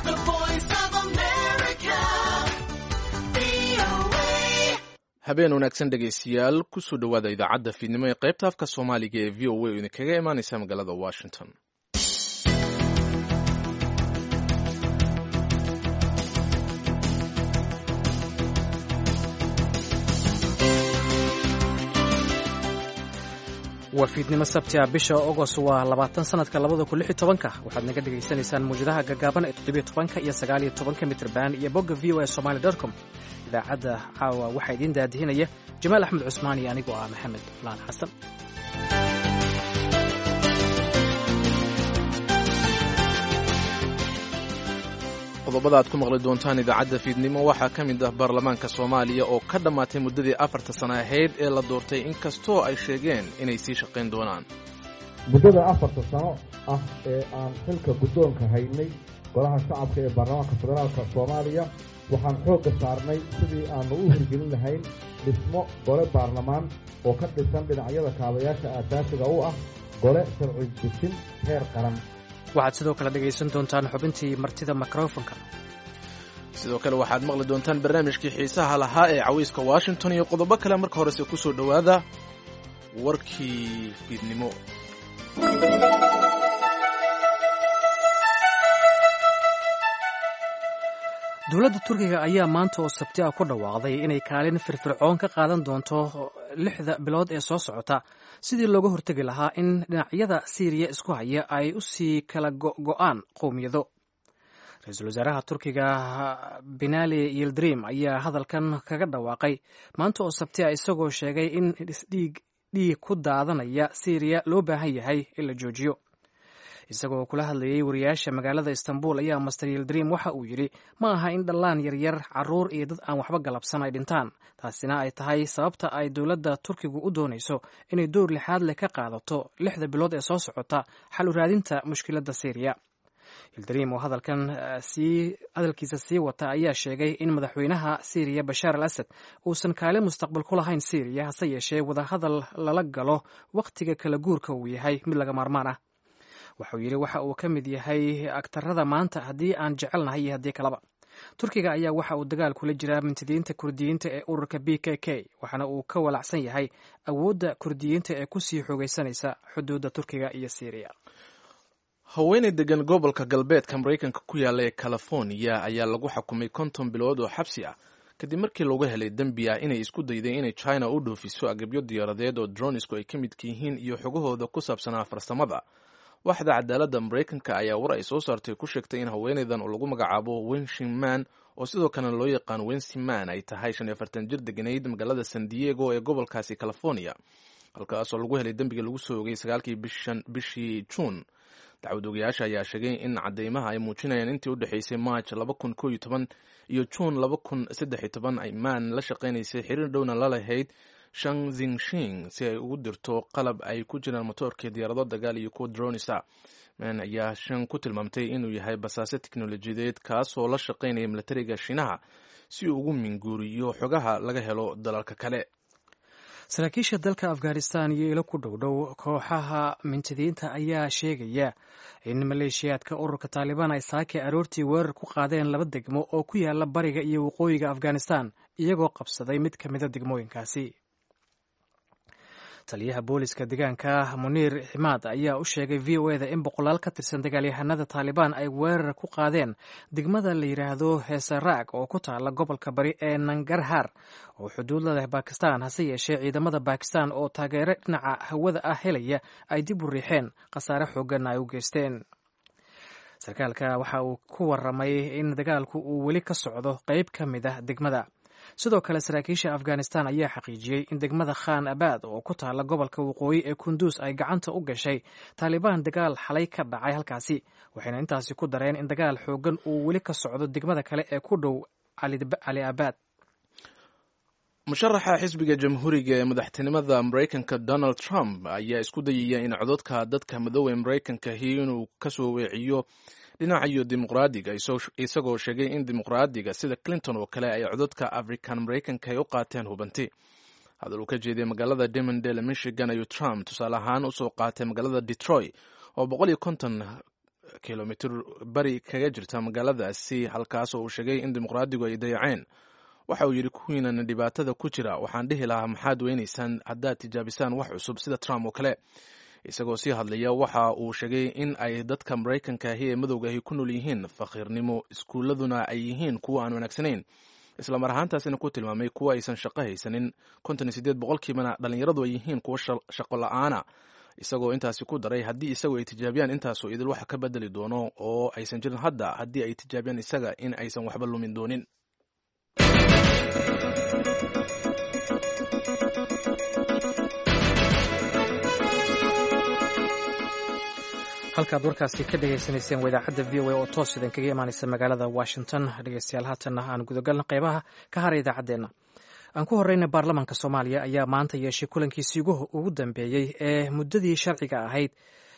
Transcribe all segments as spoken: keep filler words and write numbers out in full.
The Voice of America. V O A. habeen wanaagsan dhegaystayaal kusoo dhowaada idaacadda fiidnimo ee qaybta afka soomaaliga ee v o a oo idinkaga imaanaysa magaalada washington. waa fiidnimo sabti ah bisha ogos waa labaatan sanadka labada kun lix iyo tobanka waxaad naga dhegaysanaysaan mawjadaha gaggaaban ee toddobiyo tobanka iyo sagaal iyo tobanka mitrban iyo bogga v o a somali dot com idaacadda caawa waxaa idiin daadihinaya jamaal axmed cusmaan iyo anigoo ah maxamed laan xasan. qodobada aad ku maqli doontaan idaacadda fiidnimo waxaa ka mid ah baarlamaanka soomaaliya oo ka dhammaatay muddadii afarta sano ahayd ee la doortay inkastoo ay sheegeen inay sii shaqayn doonaan. muddada afarta sano ah ee aan xilka guddoonka haynay golaha shacabka ee baarlamaanka federaalka soomaaliya waxaan xoogga saarnay sidii aanu u hirgelin lahayn dhismo gole baarlamaan oo ka dhisan dhinacyada kaabayaasha aasaasiga u ah gole sharci dejin heer qaran. waxaad sidoo kale dhegaysan doontaan xubintii martida mikrofonka. sidoo kale waxaad maqli doontaan barnaamijkii xiisaha lahaa ee cawayska washington iyo qodobo kale. marka horese ku soo dhowaada warkii fiidnimo. dowladda turkiga ayaa maanta oo sabti ah ku dhawaaqday inay kaalin firfircoon ka qaadan doonto lixda bilood ee soo socota sidii looga hortegi lahaa in dhinacyada siiriya isku haya ay u sii kala go'aan qowmiyado. ra-iisul wasaaraha turkiga binali yildirim ayaa hadalkan kaga dhawaaqay maanta oo sabti ah isagoo sheegay in dhiig dhiig ku daadanaya siiriya loo baahan yahay in la joojiyo. isagoo kula hadlayay wariyaasha magaalada istanbul ayaa master yildirim waxa uu yidhi ma aha in dhallaan yaryar caruur iyo dad aan waxba galabsan ay dhintaan, taasina ay tahay sababta ay dowladda turkigu u doonayso inay door lixaad leh ka qaadato lixda bilood ee soo socota xal u raadinta mushkiladda siiriya. yildirim oo hadalkan sii hadalkiisa sii wata ayaa sheegay in madaxweynaha siiriya bashaar al asad uusan kaalin mustaqbal ku lahayn siiriya, hase yeeshee wadahadal lala galo wakhtiga kala guurka uu yahay mid laga maarmaan ah. waxauu yidhi waxa uu ka mid yahay agtarada maanta haddii aan jecelnahay iyo haddii kaleba. turkiga ayaa waxa uu dagaal kula jiraa mintidiinta kurdiyiinta ee ururka b k k waxaana uu ka walacsan yahay awoodda kurdiyiinta ee kusii xoogaysanaysa xuduudda turkiga iyo siiriya. haweeney degan gobolka galbeedka maraykanka ku yaalla ee california ayaa lagu xukumay konton bilood oo xabsi ah kadib markii looga helay dembi ah inay isku dayday inay china u dhoofiso agabyo diyaaradeed oo dronisku ay ka midka yihiin iyo xogahooda ku saabsanaa farsamada. waaxda cadaaladda maraykanka ayaa war ay soo saartay ku sheegtay in haweeneydan oo lagu magacaabo wenshiman oo sidoo kalena loo yaqaan wensiman ay tahay shan iyo afartan jir deganayd magaalada san diego ee gobolkaasi california, halkaasoo lagu helay dembiga lagu soo ogay sagaalkii bishii juun. dacwad ogayaasha ayaa sheegay in cadeymaha ay muujinayaan intii u dhexaysay march laba kun koo iyo toban iyo juun laba kun saddex iyo toban ay man la shaqaynaysay xiriir dhowna la lahayd shang zingshing si ay ugu dirto qalab ay ku jiraan motoorkii diyaarado dagaal iyo kuwa dronisa. man ayaa shan ku tilmaamtay inuu yahay basaase teknolojiyadeed kaasoo la shaqaynaya milatariga shiinaha si uu ugu minguuriyo xogaha laga helo dalalka kale. saraakiisha dalka afghanistan iyo ilo ku dhowdhow kooxaha mintidiinta ayaa sheegaya in maleeshiyaadka ururka taalibaan ay saake aroortii weerar ku qaadeen laba degmo oo ku yaala bariga iyo waqooyiga afghanistan iyagoo qabsaday mid ka mida degmooyinkaasi. taliyaha booliska deegaanka muniir ximaad ayaa u sheegay v o eda in boqolaal ka tirsan dagaalyahanada taalibaan ay weerar ku qaadeen degmada la yidhaahdo heesaraag oo ku taala gobolka bari ee nangarhar oo xuduud la leh bakistan, hase yeeshee ciidamada bakistan oo taageero dhinaca hawada ah helaya ay dib u riixeen khasaare xoogan ay u geysteen. sarkaalka waxa uu ku waramay in dagaalku uu weli ka socdo qayb ka mid ah degmada. sidoo kale saraakiisha afghanistan ayaa xaqiijiyey in degmada khan abad oo ku taala gobolka waqooyi ee kunduus ay gacanta u gashay taalibaan dagaal xalay ka dhacay halkaasi, waxayna intaasi ku dareen in dagaal xoogan uu weli ka socdo degmada kale ee ku dhow cali abad. musharaxa xisbiga jamhuuriga ee madaxtinimada maraykanka donald trump ayaa isku dayaya in cododka dadka madowee maraykankahi inuu kasoo weeciyo dhinacayo dimuqraadiga isagoo sheegay in dimuqraadiga sida clinton oo kale ay codadka african maraykanka ay u qaateen hubanti. hadal uu ka jeediyay magaalada Demondale Michigan ayuu Trump tusaale ahaan usoo qaatay magaalada Detroit oo boqol iyo konton kilomitir bari kaga jirta magaaladaasi halkaas oo uu sheegay in dimuqraadigu ay dayaceen. waxa uu yidhi kuwiinan dhibaatada ku jira waxaan dhihi lahaa maxaad weynaysaan haddaad tijaabisaan wax cusub sida Trump oo kale. isagoo sii hadlaya waxa uu sheegay in ay dadka Maraykanka ahi ee madowga ahi ku nool yihiin faqiirnimo, iskuuladuna ay yihiin kuwa aan wanaagsanayn, isla mar ahaantaasina ku tilmaamay kuwa aysan shaqo haysanin konton iyo siddeed boqolkiibana dhallinyaradu ay yihiin kuwa shaqo la'aana. isagoo intaasi ku daray haddii isagu ay tijaabiyaan intaasoo idil waxa ka bedeli doono oo aysan jirin hadda haddii ay tijaabiyaan isaga in aysan waxba lumin doonin. halkaad warkaasi ka dhegaysanayseen waa idaacadda v o a oo toos idin kaga imaanaysa magaalada Washington. dhegeystayaal haatanna aan gudagalna qaybaha ka haray idaacaddeenna. aan ku horeyna baarlamaanka Soomaaliya ayaa maanta yeeshay kulankiisii ugu dambeeyey ee muddadii sharciga ahayd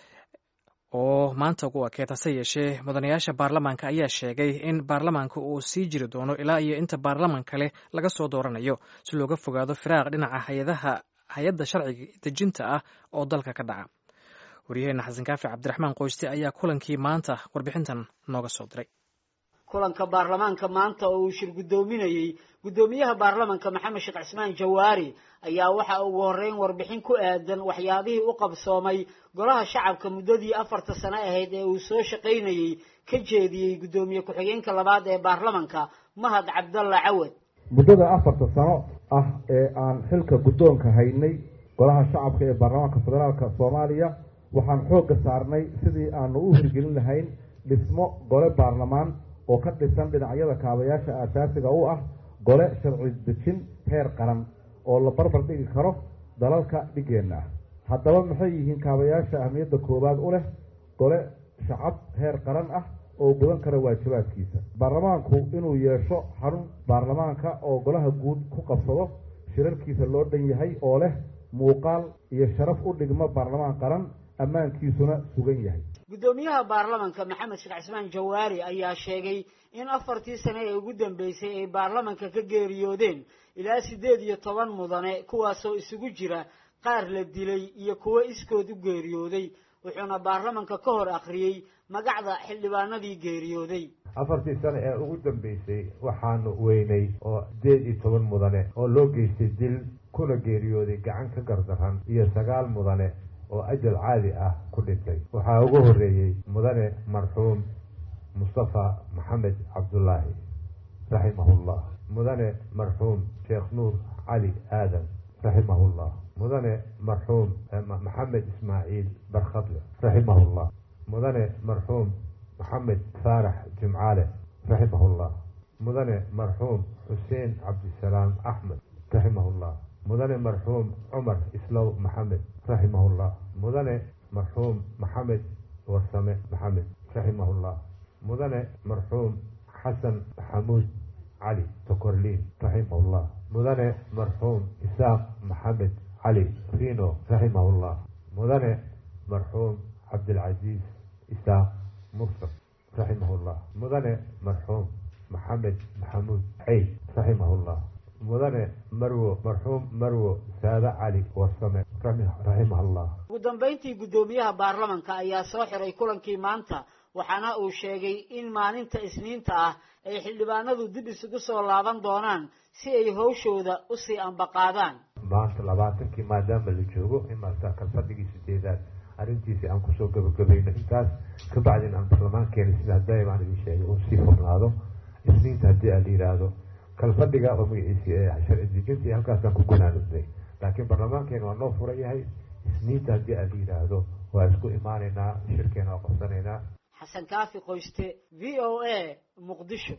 oo maanta ugu ekeed. hase yeeshee mudanayaasha baarlamaanka ayaa sheegay in baarlamaanka uu sii jiri doono ilaa iyo inta baarlamaan kale laga soo dooranayo si looga fogaado firaaq dhinaca hayadaha hay-adda sharciga dejinta ah oo dalka ka dhaca. waryaheena xasan kaafi cabdiraxmaan qoyste ayaa kulankii maanta warbixintan nooga soo diray. kulanka baarlamaanka maanta oo uu shir guddoominayey guddoomiyaha baarlamaanka maxamed sheekh cismaan jawaari ayaa waxa ugu horeyn warbixin ku aadan waxyaabihii u qabsoomay golaha shacabka muddadii afarta sano ahayd ee uu soo shaqaynayey ka jeediyey guddoomiye ku-xigeenka labaad ee baarlamaanka mahad cabdalla cawad. muddada afarta sano ah ee aan xilka guddoonka haynay golaha shacabka ee baarlamaanka federaalka Soomaaliya waxaan xoogga saarnay sidii aanu u hirgelin lahayn dhismo gole baarlamaan oo ka dhisan dhinacyada kaabayaasha aasaasiga u ah gole sharci dejin heer qaran oo la barbar dhigi karo dalalka dhigeenna ah. haddaba maxay yihiin kaabayaasha ahmiyadda koowaad u leh gole shacab heer qaran ah oo gudan kara waajibaadkiisa? baarlamaanku inuu yeesho xarun baarlamaanka oo golaha guud ku qabsado shirarkiisa loo dhan yahay oo leh muuqaal iyo sharaf u dhigma baarlamaan qaran ammaankiisuna sugan yahay. guddoomiyaha baarlamaanka maxamed sheekh cismaan jawaari ayaa sheegay in afartii sano ee ugu dambeysay ay baarlamaanka ka geeriyoodeen ilaa siddeed iyo toban mudane kuwaasoo isugu jira qaar la dilay iyo kuwo iskood u geeriyooday. wuxuuna baarlamaanka ka hor akhriyey magacda xildhibaanadii geeriyooday. afartii sano ee ugu dambeysay waxaanu weynay oo siddeed iyo toban mudane oo loo geystay dil kuna geeriyooday gacan ka gardaran iyo sagaal mudane oo ajal caadi ah ku dhintay. waxaa ugu horeeyey mudane marxuum mustafa maxamed cabdullaahi raximahullah, mudane marxuum sheekh nuur cali aadan raximahullah, mudane marxuum maxamed ismaaciil barkhadle raximahullah, mudane marxuum maxamed faarax jimcaale raximahullah, mudane marxuum xuseen cabdisalaam axmed raximahullah, mudane marxuum cumar islow maxamed raximahullah, mudane marxuum maxamed warsame maxamed raximahullah, mudane marxuum xasan maxamuud cali tokorliin raximahullah, mudane marxuum isaaq maxamed cali rino raximahullah, mudane marxuum cabdilcasiis isaaq mursal raximahullah, mudane marxuum maxamed maxamuud ceyd raximahullah, mudane marwo marxuum marwo saada cali warsame raximahullah. ugu dambeyntii guddoomiyaha baarlamaanka ayaa soo xiray kulankii maanta waxaana uu sheegay in maalinta isniinta ah ay xildhibaanadu dib isugu soo laaban doonaan si ay hawshooda usii ambaqaadaan. maanta labaatankii maadaama la joogo in maanta kalfadhigii sideedaad arrintiisii aan kusoo gabagabayno intaas ka bacdin aan baarlamaankeena sida hadda baan idin sheegay uu sii furnaado isniinta haddii aan la yidhaahdo kalfadhiga oo magaciisi ee sharci dejinta iyo halkaasaan ku gunaanudnay, laakiin baarlamaankeena waa noo furan yahay. isniinta haddii aan la yidhaahdo waa isku imaanaynaa, shirkeena waa qabsanaynaa. xasan kaafi qoyste, v o a, muqdisho.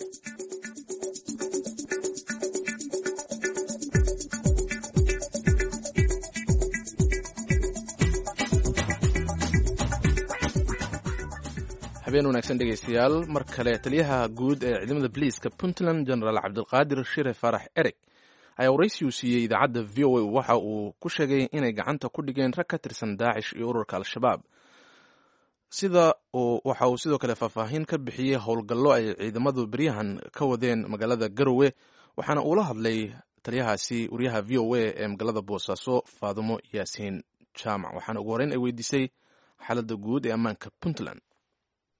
habeen wanaagsan dhegeystayaal. mar kale taliyaha guud ee ciidamada booliiska puntland genaraal cabdilqaadir shire faarax ereg ayaa waraysi uu siiyey idaacadda v o a waxa uu ku sheegay inay gacanta ku dhigeen rag ka tirsan daacish iyo ururka al-shabaab. sida waxa uu sidoo kale faahfaahin ka bixiyey howlgallo ay ciidamadu beryahan ka wadeen magaalada garowe, waxaana uula hadlay taliyahaasi wariyaha v o a ee magaalada boosaaso faadumo yaasiin jaamac, waxaana ugu horeyn ay weydiisay xaaladda guud ee ammaanka puntland.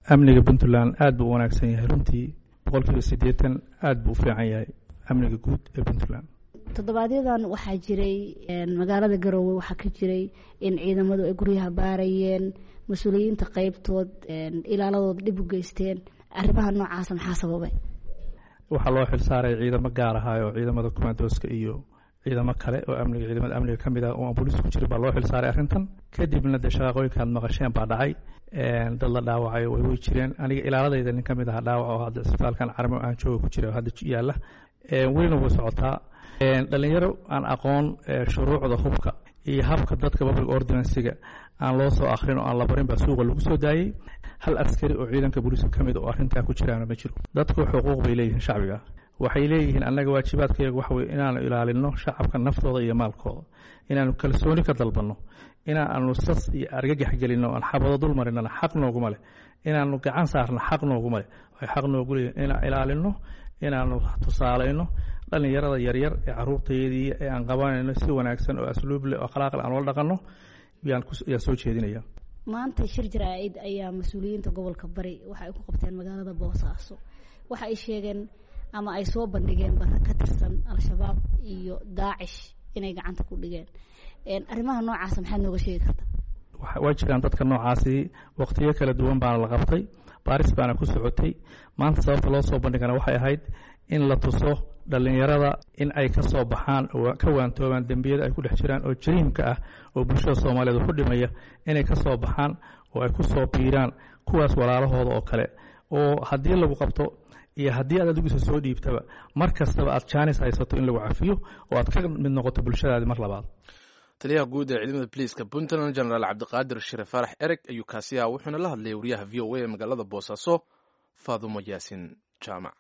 amniga puntland aad buu u wanaagsan yahay runtii boqolkiiba siddeetan aad buu u fiican yahay amniga guud ee puntland. toddobaadyadaan waxaa jiray magaalada Garowe waxaa ka jiray in ciidamadu ay guryaha baarayeen, mas-uuliyiinta qaybtood ilaaladooda dhib u geysteen. arrimaha noocaas maxaa sababay? waxaa loo xil saaray ciidamo gaar ah oo ciidamada commandoska iyo ciidamo kale oo amniga ciidamada amniga ka mid ah oo booliisku ku jiray baa loo xil saaray arrintan. kadibna de shaqooyinka aad maqasheen baa dhacay, dad la dhaawacay way way jireen. aniga ilaaladayda nin ka mid ah dhaawac oo hadda isbitaalkan Carmo aan jooga ku jira oo hadda yaalla welina way socotaa. dhalinyaro aan aqoon shuruucda hubka iyo habka dadka public ordinance-ga aan loo soo akhrin oo aan la barin baa suuqa lagu soo daayay. hal askari oo ciidanka booliiska ka mid oo arrintaa ku jiraana ma jiro. dadku xuquuq bay leeyihiin shacbiga, waxay leeyihiin annaga waajibaadkayaga waxa weye inaanu ilaalino shacabka naftooda iyo maalkooda, inaanu kalsooni ka dalbanno, inaanu sas iyo argagax gelinno aan xabado dul marinana xaq nooguma leh, inaanu gacan saarno xaq nooguma leh. waxay xaq noogu leeyihin inaan ilaalino, inaanu tusaalayno dhalinyarada yaryar ee caruurtayadii ee aan qabanayno si wanaagsan oo asluub leh oo akhlaaq leh aan wala dhaqanno yaan soo jeedinaya. maanta shir jaraa'id ayaa mas-uuliyiinta gobolka Bari waxa ay ku qabteen magaalada Boosaaso. waxa ay sheegeen ama ay soo bandhigeen barra ka tirsan al-shabaab iyo Daacish inay gacanta ku dhigeen. arrimaha noocaas maxaad nooga sheegi kartaa? waa jiraan dadka noocaasi waqtiyo kala duwan baana la qabtay, baaris baana ku socotay. maanta sababta loo soo bandhigana waxay ahayd in la tuso dhalinyarada in ay ka soo baxaan oo ka waantoobaan dembiyada ay ku dhex jiraan oo jariimka ah oo bulshada Soomaaliyeed ku dhimaya, inay ka soo baxaan oo ay ku soo biiraan kuwaas walaalahooda oo kale. oo haddii lagu qabto iyo haddii aad adigu soo dhiibtaba mar kastaba aad chance haysato in lagu cafiyo oo aad ka mid noqoto bulshadaada mar labaad. taliyaha guud ee ciidamada booliiska Puntland General Cabdiqaadir Shire Farax Ereg ayuu kaasiyaa wuxuuna la hadlayay wariyaha V O A ee magaalada Boosaaso Faadumo Yaasin Jaamac.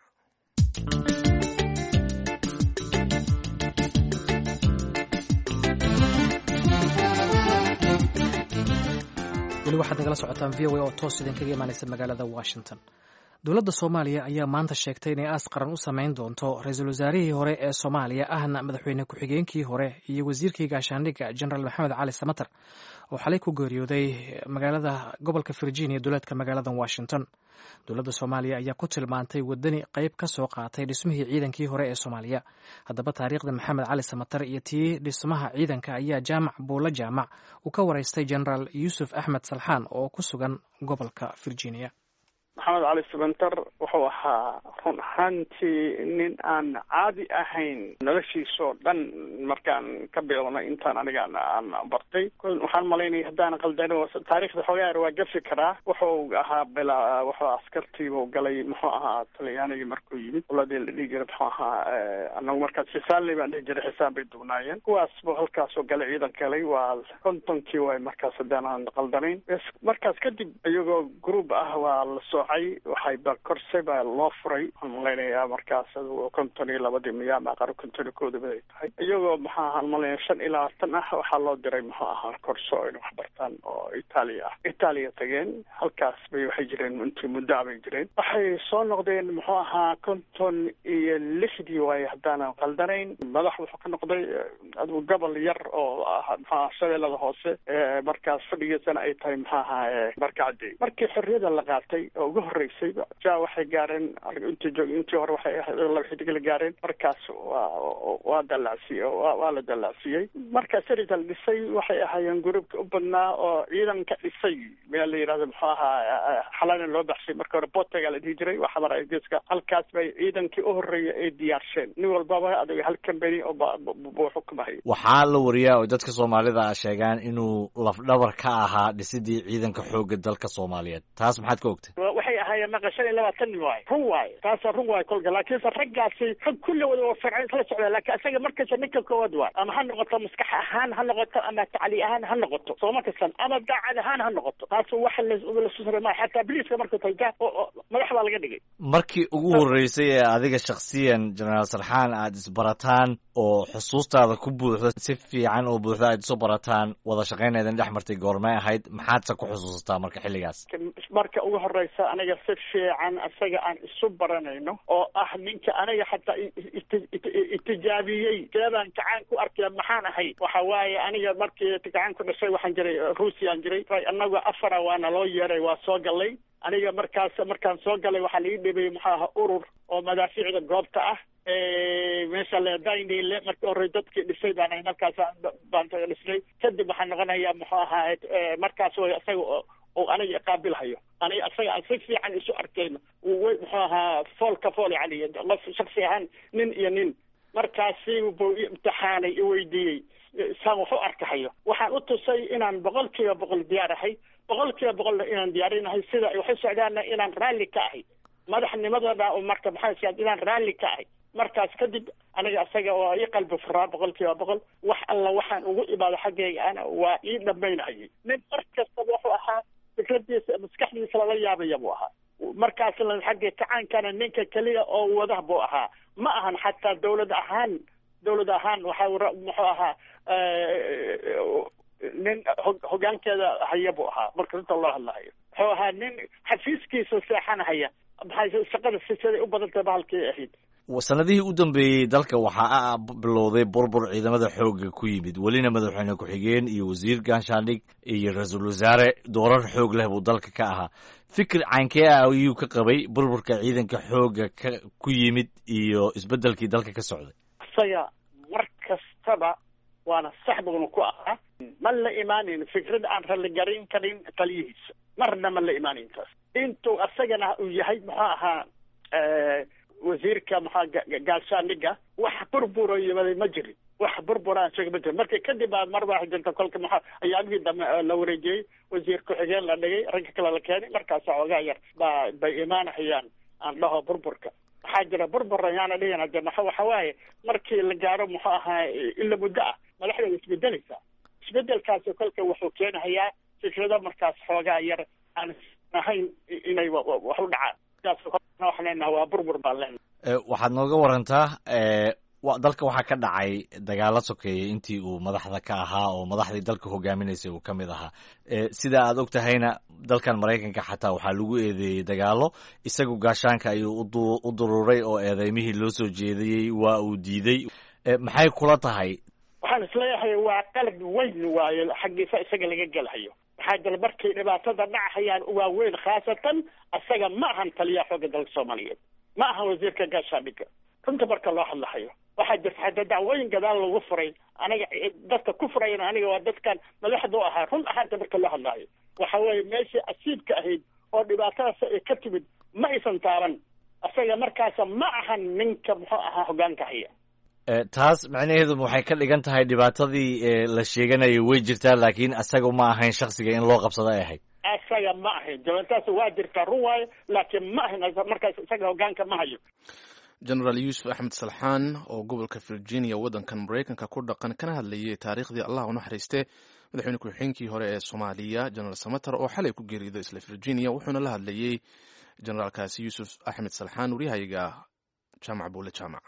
weli waxaad nagala socotaan V O A oo toos idinkaga imaanaysa magaalada Washington. dowladda Soomaaliya ayaa maanta sheegtay inay aas qaran u samayn doonto ra'iisul wasaarihii hore ee Soomaaliya ahna madaxweyne ku-xigeenkii hore iyo wasiirkii gaashaandhigga General Maxamed Cali Samatar oo xalay ku geeriyooday magaalada gobolka Virginia duleedka magaalada Washington. dowladda Soomaaliya ayaa ku tilmaantay wadani qayb ka soo qaatay dhismihii ciidankii hore ee Soomaaliya. haddaba taariikhda Maxamed Cali Samatar iyo tii dhismaha ciidanka ayaa Jaamac Buula Jaamac uu ka waraystay General Yuusuf Axmed Salxaan oo ku sugan gobolka Virginia. maxamed cali sabantar wuxuu ahaa run ahaantii nin aan caadi ahayn noloshiisoo dhan markaan ka bilownay intaan aniga aan bartay. waxaan malaynaya haddaan qaldan taariikhda xoogaa waa gafi karaa. wuxuu ahaa bila wuxuu askartiibuu galay muxuu ahaa talyaanigii markuu yimid qoladii la dhihi jiray muxuu ahaa anagu markaas xisaanley baan dhihi jiray, xisaan bay dugnaayeen. kuwaas buu halkaasoo galay ciidan galay waa kontonkii waay markaas haddaan aan qaldanayn. markaas kadib iyagoo group ah waa la soo waxay ba korse baa loo furay. waxaan malaynayaa markaas konton iyo labadii miyaa maqaro konton iyo kooda bay tahay. iyagoo maxaa ahaan malaya shan iyo labaatan ah waxaa loo diray muxuu ahaa korso inay wax bartaan oo Itaaliya ah. Itaaliya tageen, halkaas bay waxay jireen intii muddo bay jireen. waxay soo noqdeen muxuu ahaa konton iyo lixdii waay haddaan qaldanayn. madax wuxuu ka noqday adigu gobol yar oo ah maxaa shabeellada hoose markaas fadhigiisana ay tahay muxuu ahaa Barkacdi. markii xorriyada la qaatay oo ugu horeysay ja waxay gaareen intii joog intii hore waxay laba xidig la gaareen. markaas waa waa dalacsiyay waa la dalacsiyay. markaas sirta la dhisay waxay ahaayeen gruubka u badnaa oo ciidanka dhisay meel la yiraahdo muxuu ahaa xalaan loo baxshay. marka hore Botaga la dhihi jiray waxa maray geeska. halkaas bay ciidankii u horeeyay ay diyaarsheen. nin walbaba adiga hal company oo buu xukumahay. waxaa la wariyaa oo dadka Soomaalida ah sheegaan inuu lafdhabar ka ahaa dhisidii ciidanka xoogga dalka Soomaaliyeed. taas maxaad ka ogtay? waxay ahaayeen maqashan iyo labaatan nin waay run waay taas run waay kolka laakiin raggaasi rag kulli wada oo farcay kala socda laakiin asaga markaas ninka koowaad waay ama ha noqoto maskax ahaan ha noqoto ama tacli ahaan ha noqoto soo ma kasan ama daacad ahaan ha noqoto taas waxa la la soo ma xataa biliiska markuu tayta madax baa laga dhigay. markii ugu horeysay ee adiga shakhsiyan General Salxaan aad isbarataan oo xusuustaada ku buuxdo si fiican oo buuxda aad soo barataan wada shaqeynaydan dhex martay goormay ahayd maxaad sa ku xusuustaa marka xilligaas? marka ugu horeysa aniga si fiican asaga aan isu baranayno oo ah ninka aniga xataa itijaabiyey jeebaan gacan ku arkay maxaan ahay. waxa waaye aniga markii gacan ku dhashay waxaan jiray Ruusiya aan jiray anagu afara waana loo yeeray waa soo galay aniga markaas markaan soo galay waxaa laii dhibay muxuu ahaa urur oo madaafiicda goobta ah meesha leedaynile markii hore dadkii dhisay baan markaas baan dhisnay kadib waxaan noqonayaa muxuu ahaa markaas way isaga oo aniga qaabilhayo aniga isaga aan si fiican isu arkayno muxuu ahaa fool ka fool yani qof shaksi ahaan nin iyo nin markaasi buu imtixaanay i weydiiyey saan wax u arkahayo waxaan u tusay inaan boqol kiiba boqol diyaar ahay boqol kiiba boqolna inaan diyaarinahay sida ay wax u socdaana inaan raalli ka ahay madaxnimadana oo marka maxaa inaan raalli ka ahay markaas kadib aniga isaga waa ii qalbi furaa boqol kiiba boqol wax alla waxaan ugu imaado xaggayga ana waa ii dhammaynayay nin mar kastaba wuxuu ahaa fikradiisa maskaxdiisa lala yaabaya buu ahaa markaasna xagga kacaankana ninka keliya oo wada buu ahaa ma ahan xataa dawlad ahaan dawlad ahaan waxaa muxuu ahaa nin hogaankeeda haya buu ahaa marka inta loo hadlahayo wuxuu ahaa nin xafiiskiisa seexanahaya maxay shaqada siday u badantay bahalkii ahayd sanadihii u dambeeyey dalka waxaa bilowday burbur ciidamada xoogga ku yimid welina madaxweyne ku-xigeen iyo wasiir gaashaandhig iyo ra-iisul wasaare doorar xoog leh buu dalka ka ahaa fikir caynkee ah ayuu ka qabay burburka ciidanka xoogga ka ku yimid iyo isbeddelkii dalka ka socday isaga mar kastaba waana sax buuna ku ahaa ma la imaanin fikrad aan ralligarin karin taliyihiisa marna ma la imaanin taas intuu asagana uu yahay muxuu ahaa wasiirka maxaa gaashaandhiga wax burburo yimaday ma jirin wax burburaan sheega ma jirin marka kadib aa mar baa jirta kolka maxaa ayaamihii dambe la wareejiyey wasiir ku-xigeen la dhigay ragga kale la keenay markaas xoogaa yar baa bay imaanahayaan aan dhaho burburka waxaa jira burbur ayaana dhihin hade maxa waxa waaye markii la gaaro muxuu ahaa ila muddo ah madaxda way isbedelaysaa isbedelkaasi kolka wuxuu keenahayaa fikrado markaas xoogaa yar aan ahayn inay wax u dhacaan waa burbur baan leenahay waxaad nooga warantaa dalka waxaa ka dhacay dagaalo sokeeyey intii uu madaxda ka ahaa oo madaxdii dalka hogaaminaysay uu ka mid ahaa sida aad og tahayna dalkan maraykanka xataa waxaa lagu eedeeyey dagaalo isagu gaashaanka ayuu u dururay oo eedeymihii loo soo jeediyey waa uu diiday maxay kula tahay waxaan isleeyahay waa qalad weyn waayo xaggiisa isaga laga gelahayo waxaa jira markay dhibaatada dhacayaan waaweyn khaasatan isaga ma ahan taliyaha xoogga dalka soomaaliyeed ma ahan wasiirka gaashaandhigga runta marka loo hadlahayo waxaa jirta hadda dacwooyin gadaal lagu furay aniga dadka ku furayana aniga waa dadkan madaxda u ahaa run ahaanta marka loo hadlahayo waxa weeye meeshii asiibka ahayd oo dhibaatadaas ay ka timid ma aysan taaban isaga markaasa ma ahan ninka muxuu ahaa hogaanka haya taas macnaheedu waxay ka dhigan tahay dhibaatadii la sheeganayo way jirtaa laakiin isaga ma ahayn shaksiga in loo qabsado ay ahayd isaga ma ahayn jawaabtaas waa jirtaa run waayo laakiin ma ahayn markaas isaga hogaanka ma hayo genaraal yuusuf axmed salxaan oo gobolka virginia waddankan maraykanka ku dhaqan kana hadlayay taariikhdii allah u naxariiste madaxweyne ku-xigeenkii hore ee soomaaliya genaraal samater oo xalay ku geeriyoday isla virginia wuxuuna la hadlayey generaalkaasi yuusuf axmed salxaan waryahayaga jaamac buule jaamac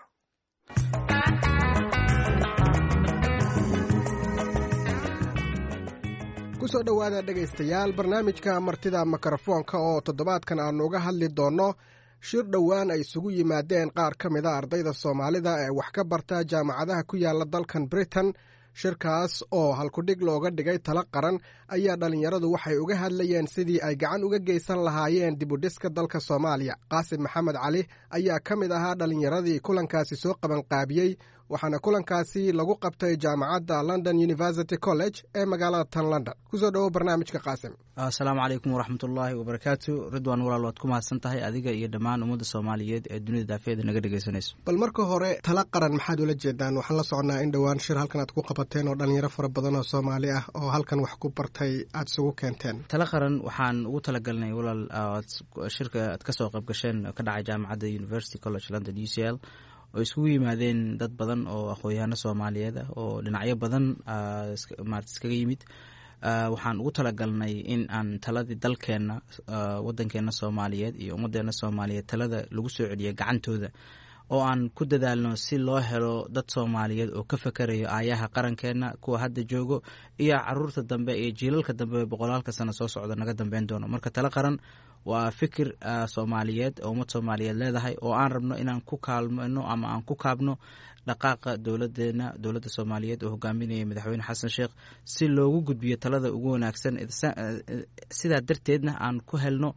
kusoo dhowaada dhegaystayaal barnaamijka martida mikrofoonka oo toddobaadkan aannu uga hadli doonno shir dhowaan ay isugu yimaadeen qaar ka mida ardayda soomaalida ee wax ka barta jaamacadaha ku yaala dalkan britain shirkaas oo halkudhig looga dhigay talo qaran ayaa dhallinyaradu waxay uga hadlayeen sidii ay gacan uga geysan lahaayeen dibudhiska dalka soomaaliya qaasim maxamed cali ayaa ka mid ahaa dhallinyaradii kulankaasi soo qabanqaabiyey waxaana kulankaasi lagu qabtay jaamacadda london university college ee magaalada tan london kusoo dhowow barnaamijka qaasim asalaamu calaykum waraxmatullaahi wabarakaatu ridwan walaal waad ku mahadsan tahay adiga iyo dhammaan ummadda soomaaliyeed ee dunida daafeeda naga dhegaysanayso bal marka hore talo qaran maxaad ula jeedaan waxaan la soconnaa in dhowaan shir halkan aad ku qabateen oo dhallinyaro fara badan oo soomaali ah oo halkan wax ku bartay aad isugu keenteen talo qaran waxaan ugu talagalnay walaal shirka aad ka soo qayb gasheen ka dhacay jaamacadda university college london u c l oo isugu yimaadeen dad badan oo aqoon-yahano soomaaliyeed ah oo dhinacyo badan maarata iskaga yimid waxaan ugu talagalnay in aan taladii dalkeenna waddankeenna soomaaliyeed iyo ummaddeena soomaaliyeed talada lagu soo celiyo gacantooda oo aan ku dadaalno si loo helo dad soomaaliyeed oo ka fakerayo aayaha qarankeenna kuwa hadda joogo iyo caruurta dambe iyo jiilalka dambe boqolaalka sano soo socda naga dambeyn doono marka talo qaran waa fikir soomaaliyeed oo ummad soomaaliyeed leedahay oo aan rabno inaan ku kaalmano ama aan ku kaabno dhaqaaqa dowladeena dowladda soomaaliyeed oo hogaaminaya madaxweyne xasan sheekh si loogu gudbiyo talada ugu wanaagsan sidaa darteedna aan ku helno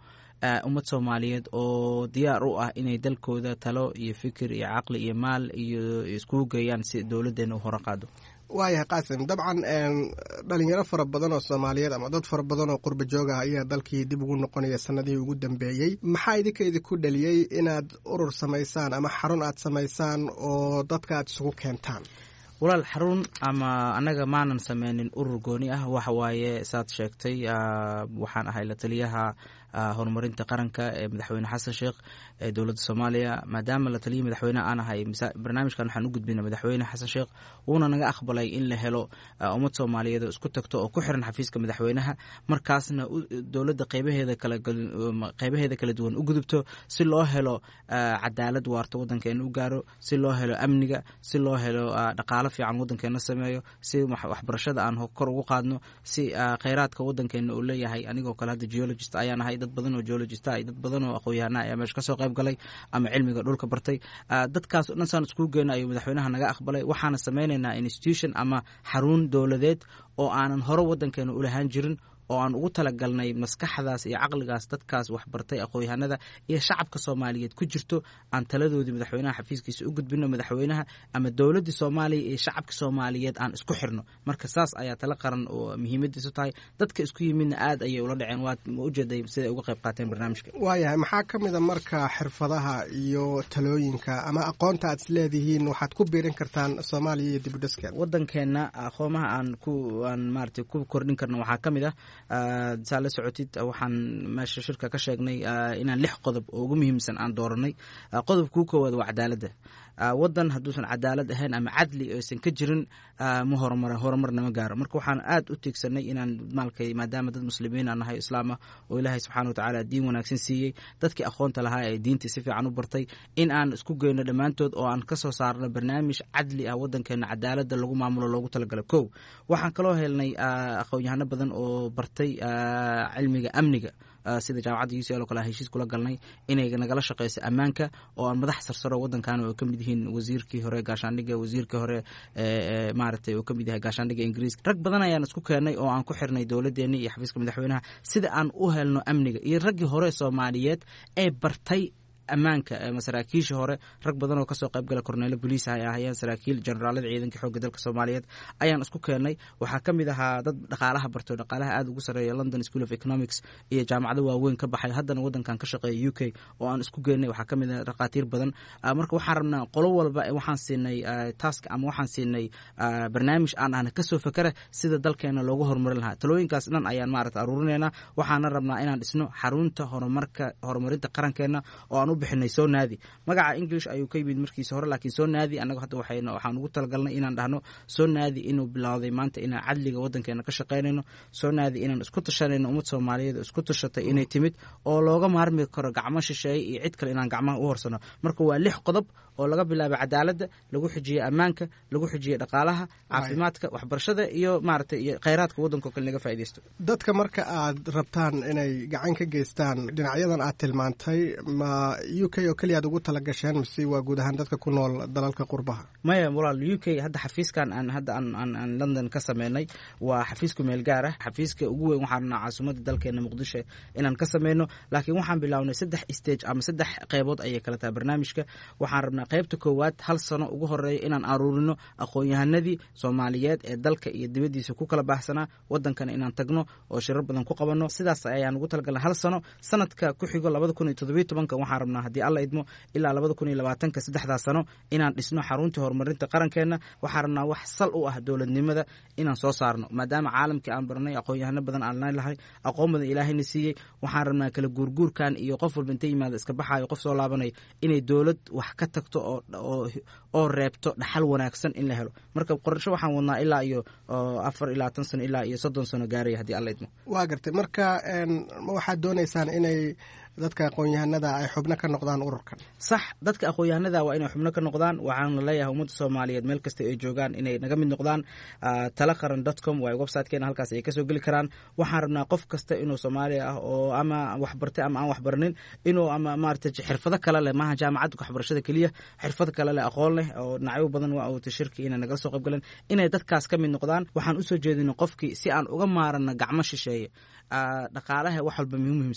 ummad soomaaliyeed oo diyaar u ah inay dalkooda talo iyo fikir iyo caqli iyo maal iyo iskugu geeyaan si dowladdeena u hore qaado. waayahay qaasim, dabcan dhalinyaro fara badan oo soomaaliyeed ama dad fara badan oo qurba jooga ayaa dalkii dib ugu noqonaya sanadihii ugu dambeeyey. maxaa idinka idinku dhaliyey inaad urur samaysaan ama xarun aad samaysaan oo dadka aad isugu keentaan? walaal, xarun ama annaga maanan sameynin urur gooni ah. waxa waaye saad sheegtay, waxaan ahay la taliyaha horumarinta qaranka ee madaxweyne xasan sheekh ee dowladda soomaaliya. maadaama la taliya madaxweyne aan ahay, barnaamijkan waxaan u gudbina madaxweyne xasan sheekh, wuuna naga aqbalay in la helo ummad soomaaliyeed oo isku tagto oo ku xiran xafiiska madaxweynaha, markaasna dowladda qeybaheeda kala qeybaheeda kala duwan u gudubto si loo helo cadaalad waarta waddankeena u gaaro, si loo helo amniga, si loo helo dhaqaalo fiican waddankeena sameeyo, si waxbarashada aan kor ugu qaadno, si kheyraadka waddankeena uu leeyahay. anigoo kale hadda geologist ayaan ahay, dad badan oo geologist ah, dad badan oo aqoon-yahana ayaa meesha kasoo qayb galay ama cilmiga dhulka bartay. dadkaas o dhan saan iskugu geena ayuu madaxweynaha naga aqbalay. waxaana sameynaynaa institution ama xarun dowladeed oo aanan hore waddankeena u lahaan jirin, oo aan ugu talagalnay maskaxdaas iyo caqligaas dadkaas waxbartay aqoon-yahanada iyo shacabka soomaaliyeed ku jirto, aan taladoodii madaxweynaha xafiiskiisa u gudbino, madaxweynaha ama dowladda soomaaliya iyo shacabka soomaaliyeed aan isku xirno. marka saas ayaa tala qaran oo muhiimadiisu tahay. dadka isku yimidna aad ayay ula dhaceen. waa ma ujeeday siday uga qayb qaateen barnaamijka. waayahay, maxaa ka mid a marka xirfadaha iyo talooyinka ama aqoonta aad isleedihiin waxaad ku biirin kartaan soomaaliya iyo dibudhiskeeda? waddankeena aqoomaha aan ku aan maaragtay ku kordhin karno waxaa ka mid ah, saa la socotid waxaan meesha shirka ka sheegnay inaan lix qodob oo ugu muhiimsan aan dooranay. qodobka ugu koowaad waa cadaaladda. waddan hadduusan cadaalad ahayn ama cadli aysan ka jirin ma horumar horumarna ma gaaro. marka waxaan aad u tiigsanay inaan maalkay maadaama dad muslimiin aan nahay, islaama oo ilaahay subxaana watacaala diin wanaagsan siiyey, dadkii aqoonta lahaa ee diintii si fiican u bartay, in aan isku geyno dhammaantood oo aan ka soo saarno barnaamij cadli ah waddankeena cadaaladda lagu maamulo loogu talagalay. kow, waxaan kaloo helnay aqoon-yahano badan oo bartay cilmiga amniga, sida jaamacadda u c l oo kale heshiis kula galnay inay nagala shaqeyso ammaanka, oo aan madax sarsaro waddankan oo ka mid yihiin wasiirkii hore gaashaandhigga, wasiirkii hore maaragtay oo ka mid yahay gaashaandhigga ingiriiska. rag badan ayaan isku keenay oo aan ku xirnay dowladdeeni iyo xafiiska madaxweynaha sida aan u helno amniga. iyo raggii hore soomaaliyeed ee bartay ammaanka ama saraakiisha hore, rag badan oo kasoo qayb gala korneelo boliis ay ahayeen, saraakiil generaalada ciidanka xoogga dalka soomaaliyeed ayaan isku keenay. waxaa ka mid ahaa dad dhaqaalaha barto, dhaqaalaha aad ugu sarreeya London School of Economics iyo jaamacado waaweyn ka baxay, haddana waddankan ka shaqeeya U K oo aan isku geenay. waxaa ka mid ah dhaqaatiir badan. marka waxaan rabnaa qolo walba waxaan siinay task ama waxaan siinay barnaamij aan ahna kasoo fakera sida dalkeena loogu horumarin lahaa. talooyinkaas dhan ayaan maaragta aruurinaynaa. waxaana rabnaa inaan dhisno xarunta horumarka horumarinta qarankeena oo aan bixinay soo naadi. magaca English ayuu ka yimid markiisa hore, laakiin soo naadi anagu hadda waxayna waxaan ugu talagalnay inaan dhahno soo naadi inuu bilowday maanta inaan cadliga waddankeena ka shaqeynayno, soo naadi inaan isku tashanayno ummad Soomaaliyeed isku tashatay inay timid oo looga maarmi karo gacmo shisheeye iyo cid kale inaan gacmaha u horsano. marka waa lix qodob oo laga bilaabo cadaaladda, lagu xijiyey ammaanka, lagu xijiyey dhaqaalaha, caafimaadka, waxbarashada iyo maaragtay iyo kheyraadka waddanka oo kale laga faa'iidaysto. dadka marka aad rabtaan inay gacan ka geystaan dhinacyadan aad tilmaantay, ma U K oo keliya aad ugu tala gasheen mise waa guud ahaan dadka ku nool dalalka qurbaha? maya walaal, U K hadda xafiiskan aan hadda aan aan London ka sameynay waa xafiisku meel gaar ah. xafiiska ugu weyn waxaan rabnaa caasimadda dalkeena Muqdisho inaan ka sameyno, laakiin waxaan bilownay saddex stage ama saddex qeybood ayay kala tahay barnaamijka. waxaan rabnaa qeybta koowaad hal sano ugu horeeya inaan aruurino aqoon-yahanadii Soomaaliyeed ee dalka iyo dibaddiisa ku kala baxsanaa waddankana inaan tagno oo shirar badan ku qabanno. sidaas ayaan ugu talagalnay hal sano. sanadka ku xigo labada kun iyo toddobiyo tobanka waxaan rabnaa haddii alla idmo ilaa labada kun iyo labaatanka saddexdaa sano inaan dhisno xaruntii horumarinta qarankeena. waxaan rabnaa wax sal u ah dowladnimada inaan soo saarno, maadaama caalamkii aan barnay aqoon-yahano badan aan lahay, aqoon badan ilaahayna siiyey. waxaan rabnaa kala guurguurkan iyo qof walba inta yimaada iska baxayo qof soo laabanaya inay dowlad wax ka tagto oo oo reebto dhaxal wanaagsan in la helo. marka qorshe waxaan wadnaa ilaa iyo afar ilaa tan sano ilaa iyo soddon sano gaaraya haddii alla idmo. waa gartay. marka waxaad doonaysaan inay dadka aqoon-yahanada ay xubno ka noqdaan ururkan? sax, dadka aqoon-yahanada waa inay xubno ka noqdaan. waxaan la leeyahay ummadda Soomaaliyeed meel kasta ay joogaan inay naga mid noqdaan. tala qaran dot com waa website-keena, halkaas ay kasoo geli karaan. waxaan rabnaa qof kasta inuu Soomaali ah oo ama wax bartay ama aan wax barnin inuu ama maaragtay xirfado kale leh, maaha jaamacadda waxbarashada keliya, xirfado kale leh, aqoon leh oo dhinacyo badan waa uu tashirki inay nagala soo qayb galeen inay dadkaas ka mid noqdaan. waxaan usoo jeedinay qofkii si aan uga maarano gacmo shisheeye. dhaqaalaha wax walba muhiimsan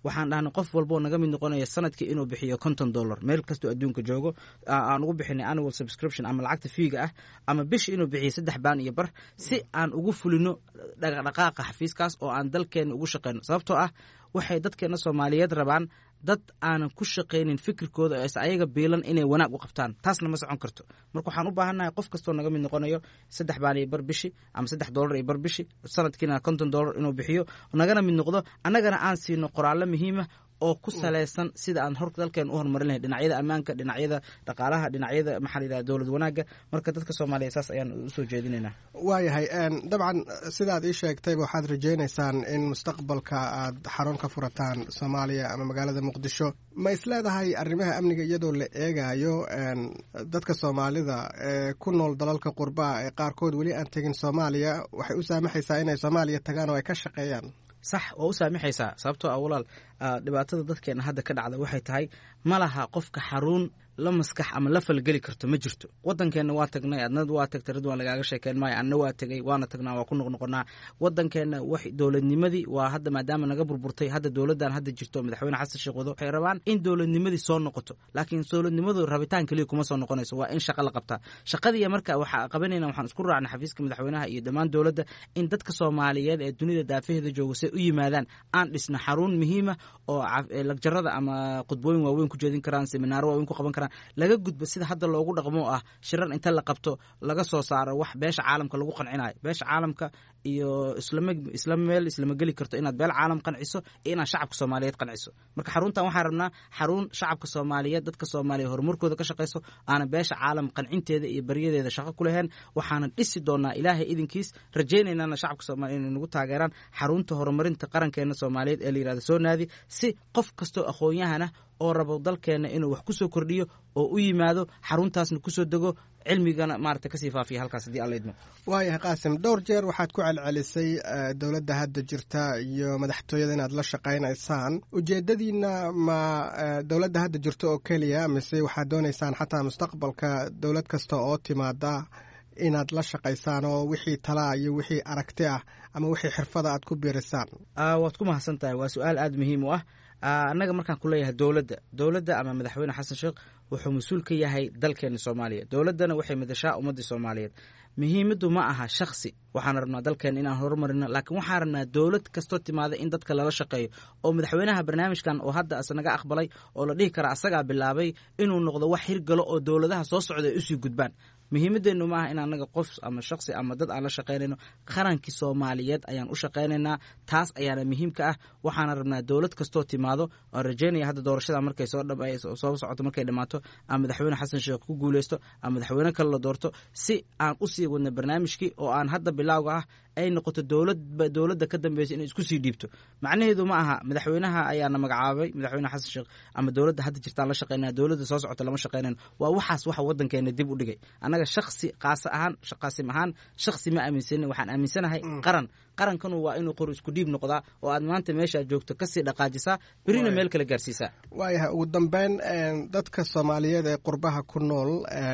waxaan dhahnay qof walboo naga mid noqonaya sanadkii inuu bixiyo konton dollar meel kastoo adduunka joogo aan ugu bixinay annual subscription ama lacagta fiiga ah ama bish inuu bixiyo saddex baan iyo bar si aan ugu fulino dhaqdhaqaaqa xafiiskaas oo aan dalkeena ugu shaqeyno sababtoo ah waxay dadkeena Soomaaliyeed rabaan dad aanan ku shaqeynin fikirkooda ee ayaga biilan inay wanaag u qabtaan taasna ma socon karto marka waxaan u baahanahay qof kastoo naga mid noqonayo saddex baan iyo bar bishi ama saddex dollar iyo bar bishi sanadkiina konton dollar inuu bixiyo nagana mid noqdo annagana aan siino qoraallo muhiima oo ku salaysan sida aan hor dalkeen u horumarin lahayn dhinacyada ammaanka dhinacyada dhaqaalaha dhinacyada maxaa la yidhahda dowlad wanaagga marka dadka Soomaaliyeed saas ayaan u soo jeedinaynaa waayahay dabcan sidaad ii sheegtayba waxaad rajaynaysaan in mustaqbalka aad xarun ka furataan Soomaaliya ama magaalada Muqdisho ma isleedahay arrimaha amniga iyadoo la eegayo dadka Soomaalida ee ku nool dalalka qurbaha ee qaarkood weli aan tegin Soomaaliya waxay u saamaxaysaa inay Soomaaliya tagaan oo ay ka shaqeeyaan sax oo u saamaxaysaa sababtoo ah walaal dhibaatada dadkeena hadda ka dhacda waxay tahay ma laha qofka xarun la maskax ama la falgeli karto ma jirto wadankeena waa tagnay adnad waa tagtay ridwaan lagaaga sheekeen maayo anna waa tagay waana tagnaa waa ku noqnoqonaa wadankeena wax dowladnimadii waa hadda maadaama naga burburtay hadda dowladdan hadda jirto madaxweyne xasan sheekh wado waxay rabaan in dowladnimadii soo noqoto laakiin dowladnimadu rabitaan kaliya kuma soo noqonayso waa in shaqo la qabtaa shaqadii marka waxa qabanayna waxaan isku raacnay xafiiska madaxweynaha iyo dhammaan dowladda in dadka Soomaaliyeed ee dunida daafaheeda jooga si u yimaadaan aan dhisna xarun muhiim ah oo lagjarada ama qodbooyin waaweyn ku jeedin karaan seminaaro waaweyn ku qaban karaan laga gudbo sida hadda loogu dhaqmo ah shirar inta la qabto laga soo saaro wax beesha caalamka lagu qancinayo beesha caalamka iyo islaam islaam meel islaam gali karto inaad beel caalam qanciso inaad shacabka Soomaaliyeed qanciso marka xaruntan waxaan rabnaa xarun shacabka Soomaaliyeed dadka Soomaaliyeed horumarkooda ka shaqeyso aan beesha caalam qancinteeda iyo bariyadeeda shaqo ku lahayn waxaan dhisi doonaa Ilaahay idinkiis rajaynaynaa shacabka Soomaaliyeed inay nagu taageeraan xarunta horumarinta qarankeena Soomaaliyeed ee la yiraahdo soo naadi si qof kasto aqoon-yahana oo rabo dalkeena inuu wax ku soo kordhiyo oo u yimaado xaruntaasna ku soo dego cilmigana maarta ka sii faafiya halkaas hadii alla idmo waayahay qaasim dhowr jeer waxaad ku celcelisay dowladda hadda jirta iyo madaxtooyada inaad la shaqaynaysaan ujeedadiina ma dowladda hadda jirta oo keliya mise waxaad doonaysaan xataa mustaqbalka dowlad kasta oo timaada inaad la shaqaysaan oo wixii talaa iyo wixii aragti ah ama wixii xirfada aad ku biirisaan waad ku mahadsan tahay waa su-aal aada muhiim u ah annaga markaan ku leeyahay dowladda dowladda ama madaxweyne xasan sheekh wuxuu mas-uul ka yahay dalkeena Soomaaliya dowladdana waxay madashaa ummadda Soomaaliyeed muhiimaddu ma aha shakhsi waxaan rabnaa dalkeena inaan horumarino laakiin waxaan rabnaa dowlad kastoo timaada in dadka lala shaqeeyo oo madaxweynaha barnaamijkan oo hadda asnaga aqbalay oo la dhihi kara asagaa bilaabay inuu noqdo wax hirgalo oo dowladaha soo socda ay usii gudbaan muhiimadeennu maaha in annaga qof ama shakhsi ama dad aan la shaqaynayno qarankii Soomaaliyeed ayaan u shaqaynaynaa taas ayaana muhiimka ah waxaan rabnaa dowlad kastoo timaado oo rajaynaya hadda doorashada markay soo dhab ay soo socoto markay dhamaato ama madaxweyne xasan sheekh ku guuleysto ama madaxweyne kale la doorto si aan u sii wadno barnaamijkii oo aan hadda bilowga ah ay noqoto dowlad dowladda ka dambaysa inay isku sii dhiibto macnaheedu ma aha madaxweynaha ayaana magacaabay madaxweyne xasan sheekh ama dowladda hadda jirtaan la shaqaynaa dowladda soo socota lama shaqaynayn waa waxaas waxa wadankeena dib u dhigay annaga shakhsi qaas ahaan shaqaasim ahaan shakhsi ma aaminsanin waxaan aaminsanahay qaran qarankanu waa inuu qor isku dhiib noqdaa oo aad maanta meesha joogto kasii dhaqaajisaa birina meel kale gaarsiisaa waayahay ugu dambeyn dadka Soomaaliyeed ee qurbaha ku nool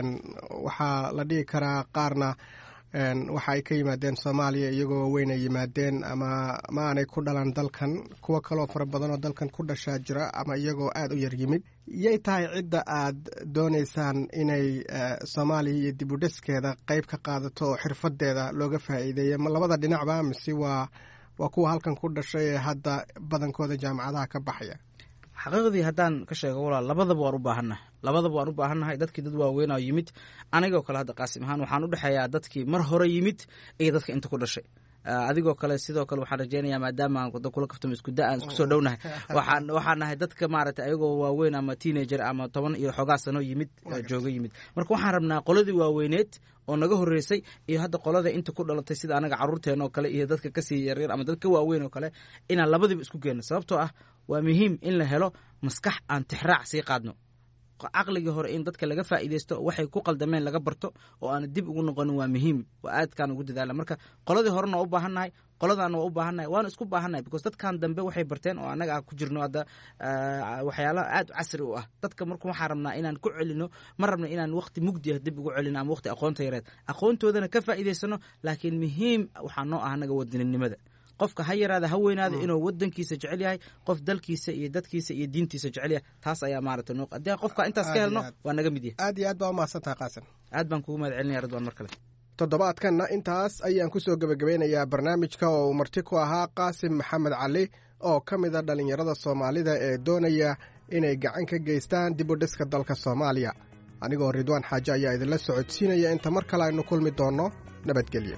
waxaa la dhihi karaa qaarna waxa ay ka yimaadeen Soomaaliya iyagoo weyn ay yimaadeen ama ma aanay ku dhalan dalkan kuwa kaloo fara badan oo dalkan ku dhashaa jira ama iyagoo aad u yar yimid yay tahay cidda aad doonaysaan inay Soomaaliya iyo dib u dhiskeeda qayb ka qaadato oo xirfadeeda looga faa'iideeyo ma labada dhinacba mise waa waa kuwa halkan ku dhashay ee hadda badankooda jaamacadaha ka baxaya xaqiiqdii haddaan ka sheego walaal labadaba waan u baahannahay labadaba waan u baahannahay dadkii dad waaweyn oo yimid anigoo kale hadda qaasim ahaan waxaan u dhexeeyaa dadkii mar hore yimid iyo dadka inta ku dhashay adigoo kale sidoo kale waxaan rajaynayaa maadaama aan kula kaftamo isku da aan isku soo dhownahay waxaan waxaan nahay dadka maaragtay ayagoo waaweyn ama teenager ama toban iyo xogaa sano yimid jooga yimid marka waxaan rabnaa qoladii waaweyneed oo naga horeysay iyo hadda qolada inta ku dhalatay sida anaga caruurteena oo kale iyo dadka kasii yaryar ama dadka waaweyn oo kale inaan labadiba isku geenno sababtoo ah waa muhiim in la helo maskax aan tixraac sii qaadno caqligii hore in dadka laga faa'iideysto waxay ku qaldameen laga barto oo aan dib ugu noqonin waa muhiim waa aadkaan ugu dadaala marka qoladii horena waa u baahannahay qoladaana waa u baahannahay waana isku baahannahay because dadkan dambe waxay barteen oo annaga aan ku jirno hadda waxyaalaha aad u casri u ah dadka marka waxaan rabnaa inaan ku celino ma rabna inaan waqti mugdi ah dib ugu celino ama waqti aqoonta yareed aqoontoodana ka faa'iideysano laakiin muhiim waxaa noo ah annaga wadaninimada qofka ha yaraada ha weynaada inuu wadankiisa jecel yahay qof dalkiisa iyo dadkiisa iyo diintiisa jecel yahay taas ayaa maaragtay noo haddii qofka intaas ka helno waa naga mid yahay aad iyo aad baa umahadsantaha qaasim aad baan kugu mahad celinaya ridwaan mar kale toddobaadkanna intaas ayaan ku soo gebagabeynayaa barnaamijka oo uu marti ku ahaa qaasim maxamed cali oo ka mid a dhallinyarada soomaalida ee doonaya inay gacan ka geystaan dib u dhiska dalka soomaaliya anigoo ridwaan xaaje ayaa idinla socodsiinaya inta mar kale aynu kulmi doonno nabadgelyo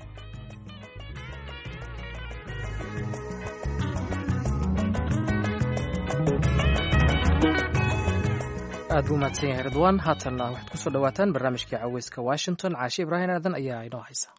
aad buu mahadsan yahay ridwaan haatanna waxaad ku soo dhowaataan barnaamijkii caweyska washington caashe ibraahim aadan ayaa inoo haysa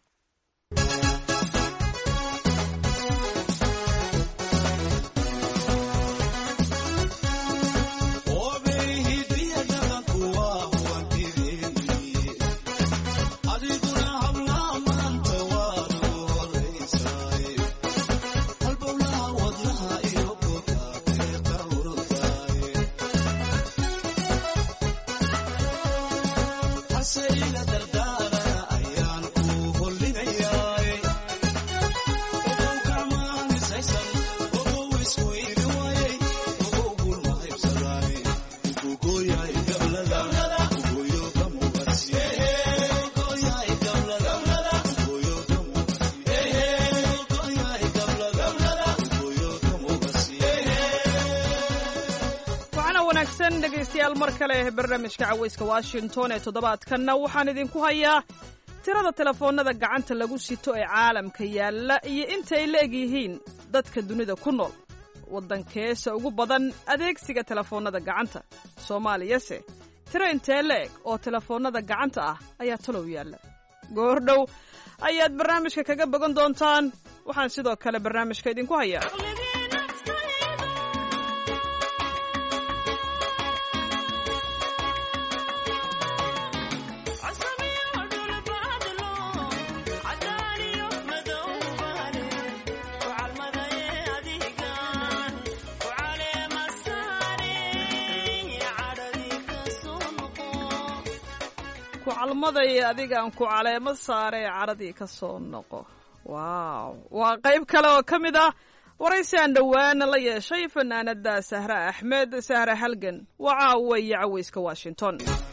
dhegeystayaal mar kale barnaamijka caweyska washington ee toddobaadkanna waxaan idinku hayaa tirada telefoonnada gacanta lagu sito ee caalamka yaalla iyo intay la-eg yihiin dadka dunida ku nool waddankeesa ugu badan adeegsiga telefoonnada gacanta soomaaliyase tiro intee la-eg oo telefoonnada gacanta ah ayaa talow yaalla goordhow ayaad barnaamijka kaga bogan doontaan waxaan sidoo kale barnaamijka idinku hayaa calmaday adigaan ku caleemo saare caradii ka soo noqo waaw waa qayb kale oo ka mid ah waraysi aan dhowaana la yeeshay fanaanada sahra axmed sahra halgan waa caawaya caweyska washington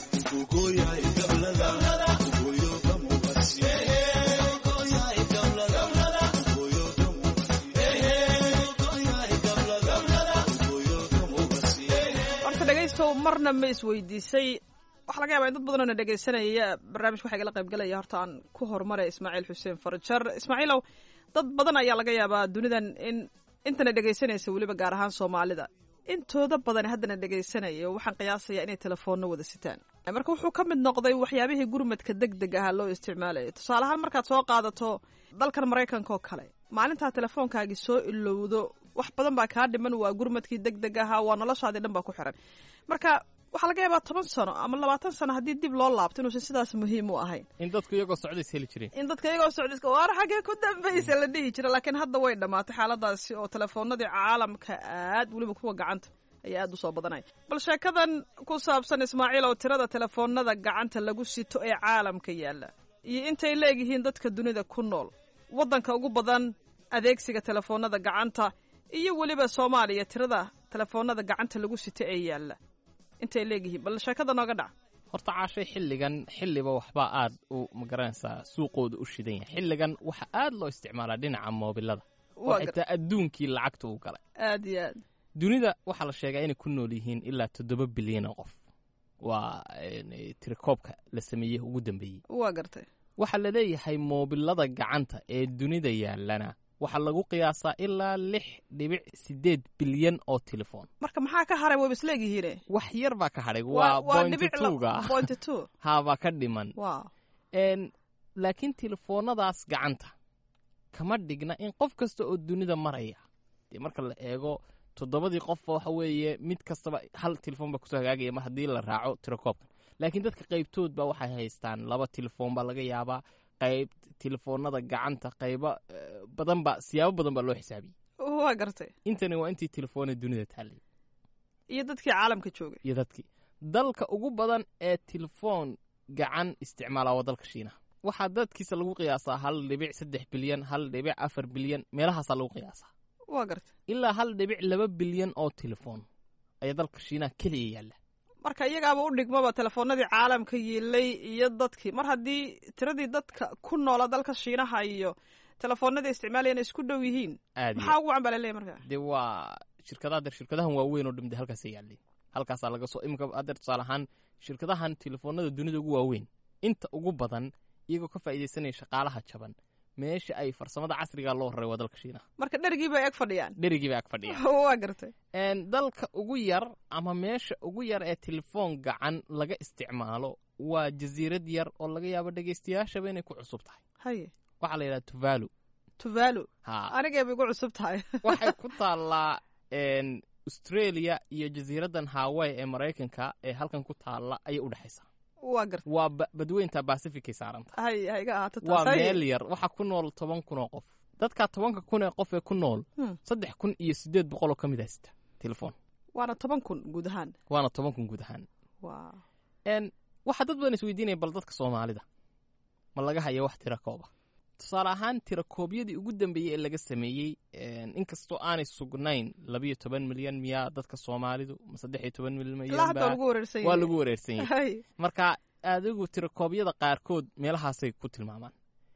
horta dhegaystow marna ma isweydiisay waxaa laga yabaa in dad badanoo na dhegaysanaya barnaamijka waxaa igala qayb galaya horta aan ku horumaray ismaaciil xuseen farjar ismaaciilow dad badan ayaa laga yaabaa dunidan in intana dhegaysanaysa weliba gaar ahaan soomaalida intooda badan haddana dhegaysanaya waxaan qiyaasayaa inay telefoonno wada sitaan marka wuxuu ka mid noqday waxyaabihii gurmadka deg deg ahaa loo isticmaalaya tusaaleahaan markaad soo qaadato dalkan maraykanka oo kale maalintaa telefoonkaagii soo ilowdo wax badan baa kaa dhiman waa gurmadkii deg deg ahaa waa noloshaadii dhan baa ku xiran marka waxaa laga yaabaa toban sano ama labaatan sano haddii dib loo laabto inuusan sidaas muhiim u ahayn in dadku iyagoo socdays heli jireen in dadka iyagoo socdays waar xaggee ku dambaysa la dhihi jira laakiin hadda way dhammaatay xaaladaasi oo telefoonadii caalamka aad weliba kuwa gacanta ayaa aad u soo badanaya bal sheekadan ku saabsan ismaaciil oo tirada telefoonada gacanta lagu sito ee caalamka yaalla iyo intay leegyihiin dadka dunida ku nool waddanka ugu badan adeegsiga telefoonada gacanta iyo weliba soomaaliya tirada telefoonada gacanta lagu sito ee yaalla intay leegyihiin bal sheekada nooga dhac horta caashay xilligan xilliba waxbaa aad u magaranaysaa suuqooda u shidan yahay xilligan waxa aad loo isticmaalaa dhinaca moobilada oo xitaa adduunkii lacagta u galay aad iyo aad dunida waxaa la sheegaa inay ku nool yihiin ilaa toddoba bilyan oo qof waa tirikoobka la sameeyey ugu dambeeyey waa gartay waxaa la leeyahay moobilada gacanta ee dunida yaallana waxaa lagu qiyaasaa ilaa lix dhibic sideed bilyan oo telefoon marka maxaa ka haray waba isleegyihiine wax yar baa ka hadhay waa point twoga haabaa ka dhiman laakiin telefoonadaas gacanta kama dhigna in qof kasta oo dunida maraya dee marka la eego toddobadii qofba waxa weeye mid kastaba hal telefoon baa kusoo hagaagaya mar haddii la raaco tirakoobkan laakiin dadka qaybtood baa waxay haystaan laba telefoon baa laga yaabaa qayb telefoonada gacanta qaybo badan baa siyaabo badan baa loo xisaabiyey waa gartay intani waa intii telefoona dunida taallay iyo dadkii caalamka joogay iyo dadkii dalka ugu badan ee telefoon gacan isticmaala waa dalka shiinaha waxaa dadkiisa lagu qiyaasaa hal dhibic saddex bilyan hal dhibic afar bilyan meelahaasaa lagu qiyaasaa waa garta ilaa hal dhibic laba bilyan oo telefoon ayaa dalka shiinaha keliya yaalla marka iyagaaba u dhigmaba telefoonadii caalamka yiilay iyo dadkii mar haddii tiradii dadka ku noola dalka shiinaha iyo telefoonada isticmaalayana isku dhow yihiin maxaa ugu cambaa laleeyahy markaa dee waa shirkadaha der shirkadahan waaweyn oo dhimde halkaasay yaalleen halkaasaa laga soo imika adeer tusaale ahaan shirkadahan telefoonada dunida ugu waaweyn inta ugu badan iyagoo ka faa'iidaysanaya shaqaalaha jaban meesha ay farsamada casriga loo raray waa dalka shiinaha marka dherigii bay ag fadhiyaan dherigii bay ag fadhiyaan waa gartay dalka ugu yar ama meesha ugu yar ee telefoon gacan laga isticmaalo waa jasiirad yar oo laga yaabo dhegaystayaashaba inay ku cusub tahay haye waxaa la yidhaha tuvalu tuvalu ha anigay bay ku cusub tahay waxay ku taallaa australia iyo jasiiraddan hawaii ee maraykanka ee halkan ku taalla ayay u dhexaysaa waa garta waa badweynta bacificay saaranta hay hayga ahaato waa meel yar waxaa ku nool toban kun oo qof dadkaa tobanka kun ee qof ee ku nool saddex kun iyo siddeed boqol oo ka mid haysta telefoon waana toban kun guud ahaan waana toban kun guud ahaan waa waxaa dad badan isweydiinaya bal dadka soomaalida ma laga haya wax tira kooba tusaale ahaan tira koobyadii ugu dambeeyey ee laga sameeyey inkastoo aanay sugnayn labiyo toban milyan miyaa dadka soomaalidu ma saddex iyo toban milyan waa lagu wareersan yahay marka adigu tira koobyada qaarkood meelahaasay ku tilmaamaan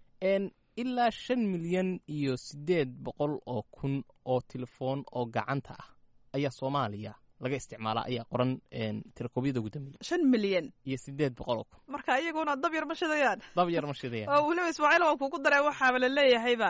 ilaa shan milyan iyo siddeed boqol oo kun oo telefoon oo gacanta ah ayaa soomaaliya laga isticmaalaa ayaa qoran tirakoobyada ugu dambeeya shan milyan iyo siddeed boqol oo kun marka iyaguna dab yar ma shidayaan dab yar ma shidayaan oo weliba ismaaciil waan kugu daray waxaaba la leeyahayba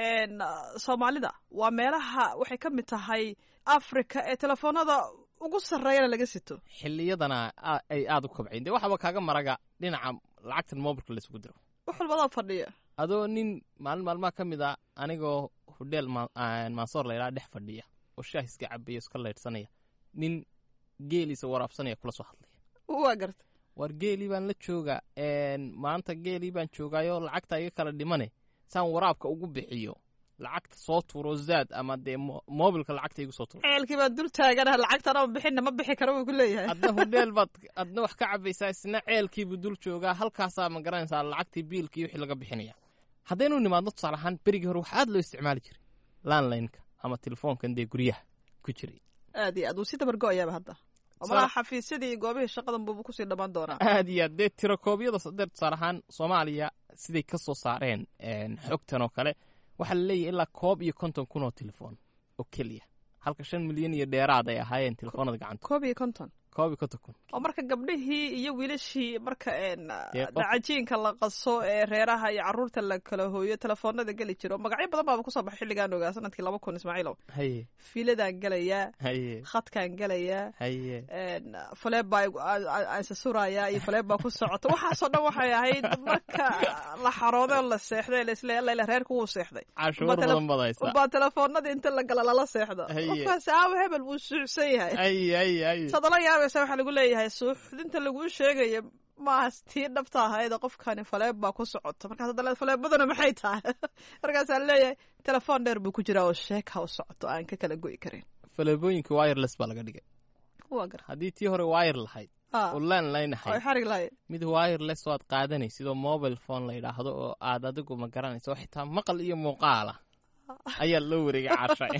soomaalida waa meelaha waxay ka mid tahay africa ee telefoonada ugu sarreeyana laga sito xilliyadana ay aada u kobcayn dee waxaaba kaaga maraga dhinaca lacagtan mobilka laisugu diro wax walbadaa fadhiya adoo nin maalin maalmaha ka mid a anigoo hodheel mansoor la yidhaha dhex fadhiya oo shaah iska cabaya iska leydhsanaya nin geeliisa waraabsanaya kula soo hadlaya waa garta war geelii baan la jooga maanta geelii baan joogaayo lacagta iga kala dhimane saan waraabka ugu bixiyo lacagta soo tuuro zaad ama dee mobilka lacagta igu soo tuuro ceelkii baad dul taagana lacagtana ma bixinna ma bixi karo wuu ku leeyahay adna hodheel baad adna wax ka cabaysaa isna ceelkiibuu dul joogaa halkaasaa ma garanaysaa lacagtii biilkii wixii laga bixinaya haddaynu nimaadno tusaale ahaan berigii hore wax aad loo isticmaali jiray landlineka ama telefoonkan dee guryaha ku jiray aad iyo aad wuu si dabargo-ayaaba hadda malaha xafiisyadii goobihii shaqadan buuba kusii dhammaan doonaa aad iyo aad dee tirakoobyada sadeer tusaale ahaan soomaaliya siday ka soo saareen xogtan oo kale waxaa la leeyahay ilaa koob iyo konton kun oo telefoon oo keliya halka shan milyan iyo dheeraad ay ahaayeen telefoonada gacanta koob iyo konton koob iyo konton kun oo marka gabdhihii iyo wiilashii marka dacajiinka la qaso ee reeraha iyo carruurta la kala hooyo telefoonada geli jiro magacyo badan baaba kusoo baxay xilligaan ogaa sanadkii laba kun ismaaciilow haye fiiladaan gelayaa haye khadkaan gelayaa haye faleebaa aansasurayaa iyo faleebaa ku socota waxaasoo dhan waxay ahayd marka la xarooday oo la seexday laisle alla reerku wuu seexday cashuur badan badaysa ubaa telefoonada inta la gala lala seexdo qofkaas aawo hebel wuu suucsan yahay haye haye haye sadala yaabaysa waxaa lagu leeyahay suuxdinta laguu sheegaya maahas tii dhabta ahayd qofkani faleeb baa ku socota markaas hadda faleebaduna maxay tahay markaasaa leeyahay telefoon dheer buu ku jiraa oo sheeka u socoto aan ka kala go'i karin faleebooyinka wireless baa laga dhigay waa gar haddii tii hore wire lahayd oo landline ahayd xarig lahayd mid wireless oo aad qaadanaysid oo mobile phone la yidhaahdo oo aad adigu ma garanayso oo xitaa maqal iyo muuqaala ayaa loo wareegay caashay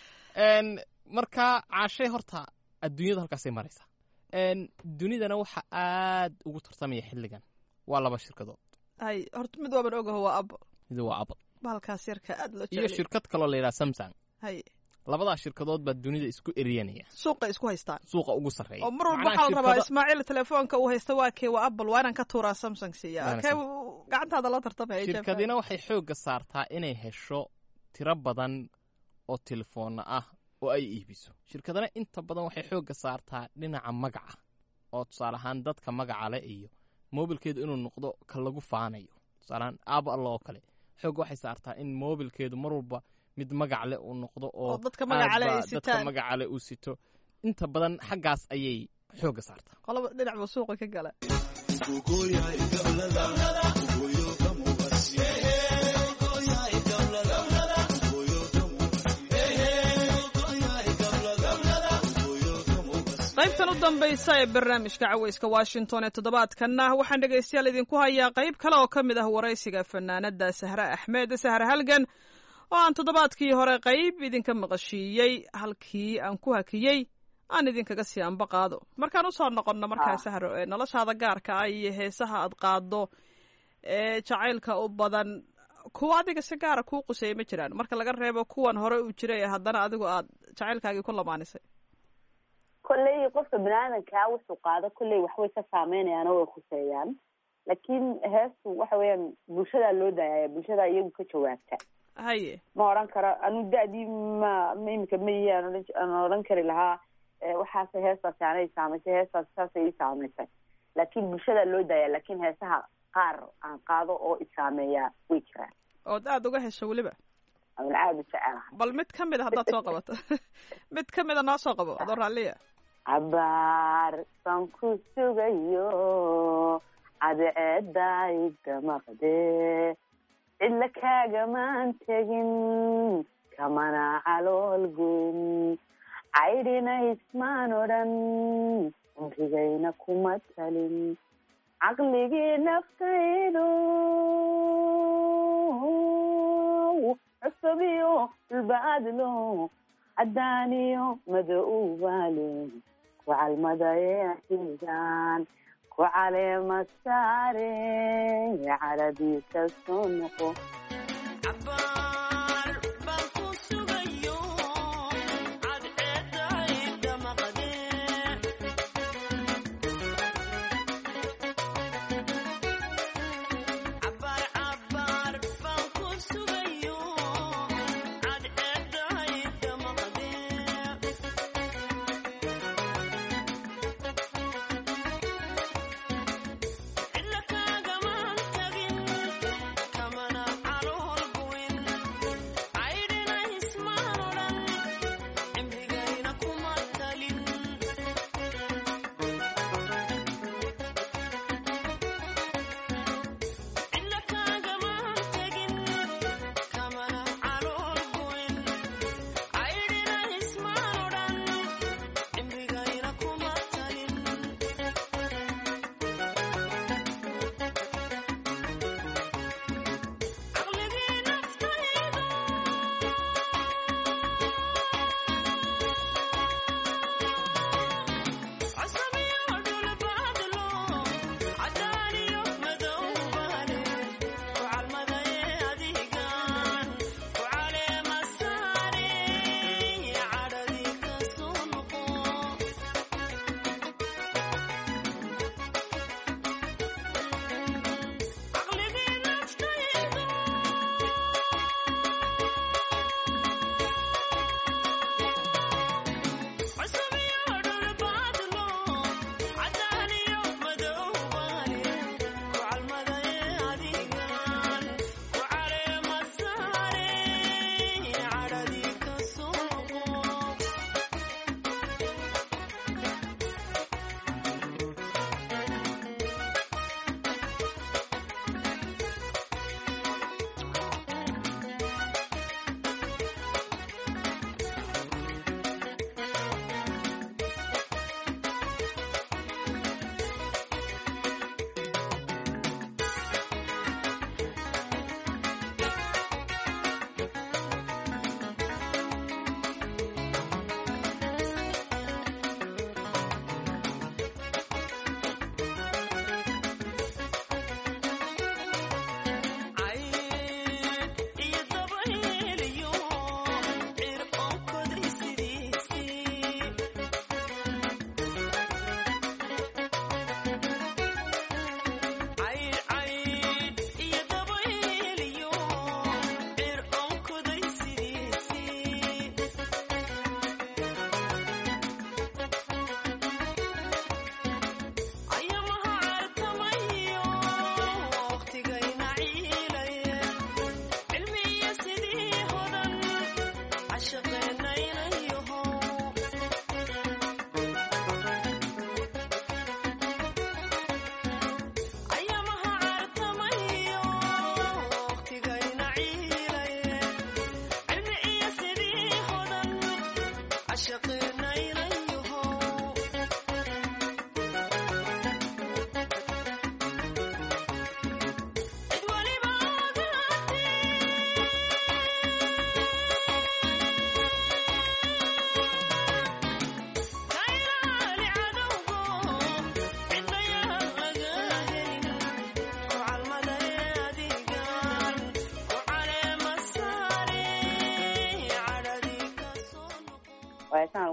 markaa caashay horta adduunyada halkaasay maraysaa dunidana waxa aad ugu tartamaya xilligan waa laba shirkadood hay horta mid waaban ogaho waa apple mid waa apple bahalkaas yarka aad loo iyo shirkad kaloo la yidhaha samsung hay labadaa shirkadood baa dunida isku eriyanaya suuqa isku haystaan suuqa ugu sarreeya oo mar walba waxaa la rabaa ismaaciil telefoonka uu haysta waa kee waa apple waa inaan ka tuuraa samsung siiya kee gacantaada la tartamaya shirkadina waxay xoogga saartaa inay hesho tiro badan oo telefoonna ah oo ay iibiso shirkadana inta badan waxay xoogga saartaa dhinaca magaca oo tusaale ahaan dadka magaca leh iyo mobilkeedu inuu noqdo ka lagu faanayo tusaale ahaan apple oo kale xoogga waxay saartaa in mobilkeedu mar walba mid magac leh uu noqdo oo dadka magaca leh ay dadka magaca leh uu sito inta badan xaggaas ayay xoogga saartaa qolaba dhinac buu suuqa ka gala qaybtan u dambaysa ee barnaamijka caweyska washington ee toddobaadkanna waxaan dhegaystayaal idinku hayaa qayb kale oo ka mid ah waraysiga fanaanada sahre axmed sahre halgan oo aan toddobaadkii hore qayb idinka maqashiiyey halkii aan ku hakiyey aan idinkaga sii anba qaado markaan usoo noqonno markaa sahro noloshaada gaarka ah iyo heesaha aad qaado ee jacaylka u badan kuwa adiga si gaara kuu quseeya ma jiraan marka laga reebo kuwan hore uu jiray haddana adigu aad jacaylkaagii ku lamaanisay kolley qofka biniaadankaa wuxuu qaado kolley waxbay ka saameynayaan oo way khuseeyaan laakiin heestu waxa weeyaan bulshadaa loo daayaya bulshadaa iyagu ka jawaabta haye ma odhan karo anu da-dii ma ma imika mayi aan odhan aan odhan kari lahaa waxaase heestaasi anay saamaysay heestaasi saasay ii saamaysay laakiin bulshadaa loo daaya laakiin heesaha qaar aan qaado oo isaameeyaa way jiraan ood aada uga hesho weliba aan aada u jecelahay bal mid ka mid a haddaad soo qabato mid ka mid a noo soo qabo adoo raalliya cabaar baan ku sugayo cadceeday damaqdee cidla kaagamaan tegin kamana calool goyn caydhina ismaan odhan umrigayna kuma talin caqligii naftaydu cusubiyo dhulbaadlo caddaaniyo madowbaale ku calmadayexigaan ku caleema saare caradiisa soo noqo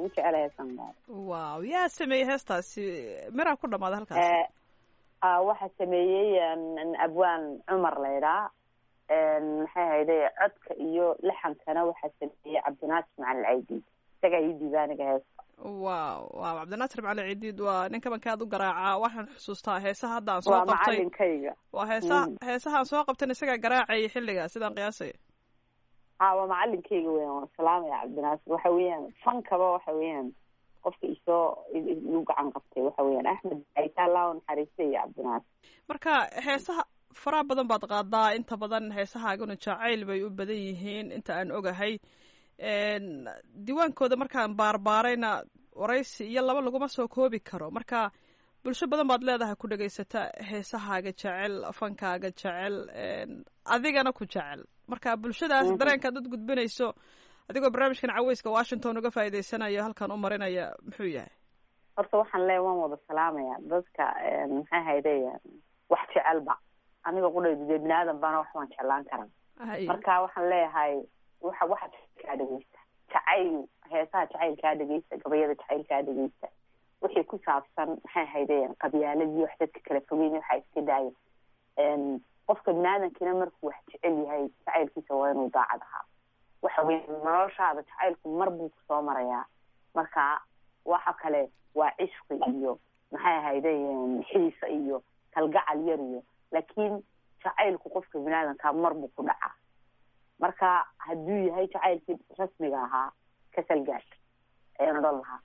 ugu jecelahay heestan gaaro. waaw yaa sameeyey heestaasi miraa ku dhamaada halkaas? waxaa sameeyey abwaan cumar laydhaa, maxay hayde codka iyo laxankana waxaa sameeyey cabdinaasir macalin caydiid, isagaa ii diibaaniga heesta. waaw waaw cabdinaasir macalin caydiid waa ninka bankaad u garaacaa. waxaan xusuustaa heesaha hadda aan soo waa qabtay macalinkayga. waa heesaha heesaha aan soo qabtan isagaa garaacayay xilligaa sidaan qiyaasay. ha waa macalinkayga weyan, waan salaamaya cabdinaasir. waxa weeyaan fankaba waxa weeyaan qofka isoo igu gacan qabtay waxa weeyaan axmed aytaalaa naxariista iyo cabdinaasir. marka heesaha faraha badan baad qaadaa, inta badan heesahaaguna jacayl bay u badan yihiin inta aan ogahay. diiwaankooda markaan baarbaarayna waraysi iyo laba laguma soo koobi karo. marka bulsho badan baad leedahay ku dhegaysata heesahaaga jecel, fankaaga jecel, adigana ku jecel. marka bulshadaas dareenkaad u gudbinayso adigoo barnaamijkan caweyska washington uga faa'iidaysanayo halkan u marinaya muxuu yahay? horta waxaan leeyahay waan wada salaamaya dadka maxay hayde wax jecelba. aniga qudhaydu dee bini aadan baana wax waan jeclaan karaa. marka waxaan leeyahay waxa waxa kaa dhegeysta jacayl, heesaha jacaylkaa dhegeysta, gabayada jacaylkaa dhegeysta. wixii ku saabsan maxay hayde qabyaaladii wax dadka kala fogeyn waxaa iska daaya. qofka bini aadankina markuu wax jecel yahay jacaylkiisa waa inuu daacad ahaa. waxa weeye noloshaada jacaylku mar buu kusoo marayaa. marka waxa kale waa cishqi iyo maxay ahayde xiisa iyo kalgacal yar iyo, laakiin jacaylku qofka bini aadanka mar buu ku dhacaa. marka hadduu yahay jacaylkii rasmiga ahaa kasalgaadh ayaan odhan lahaa.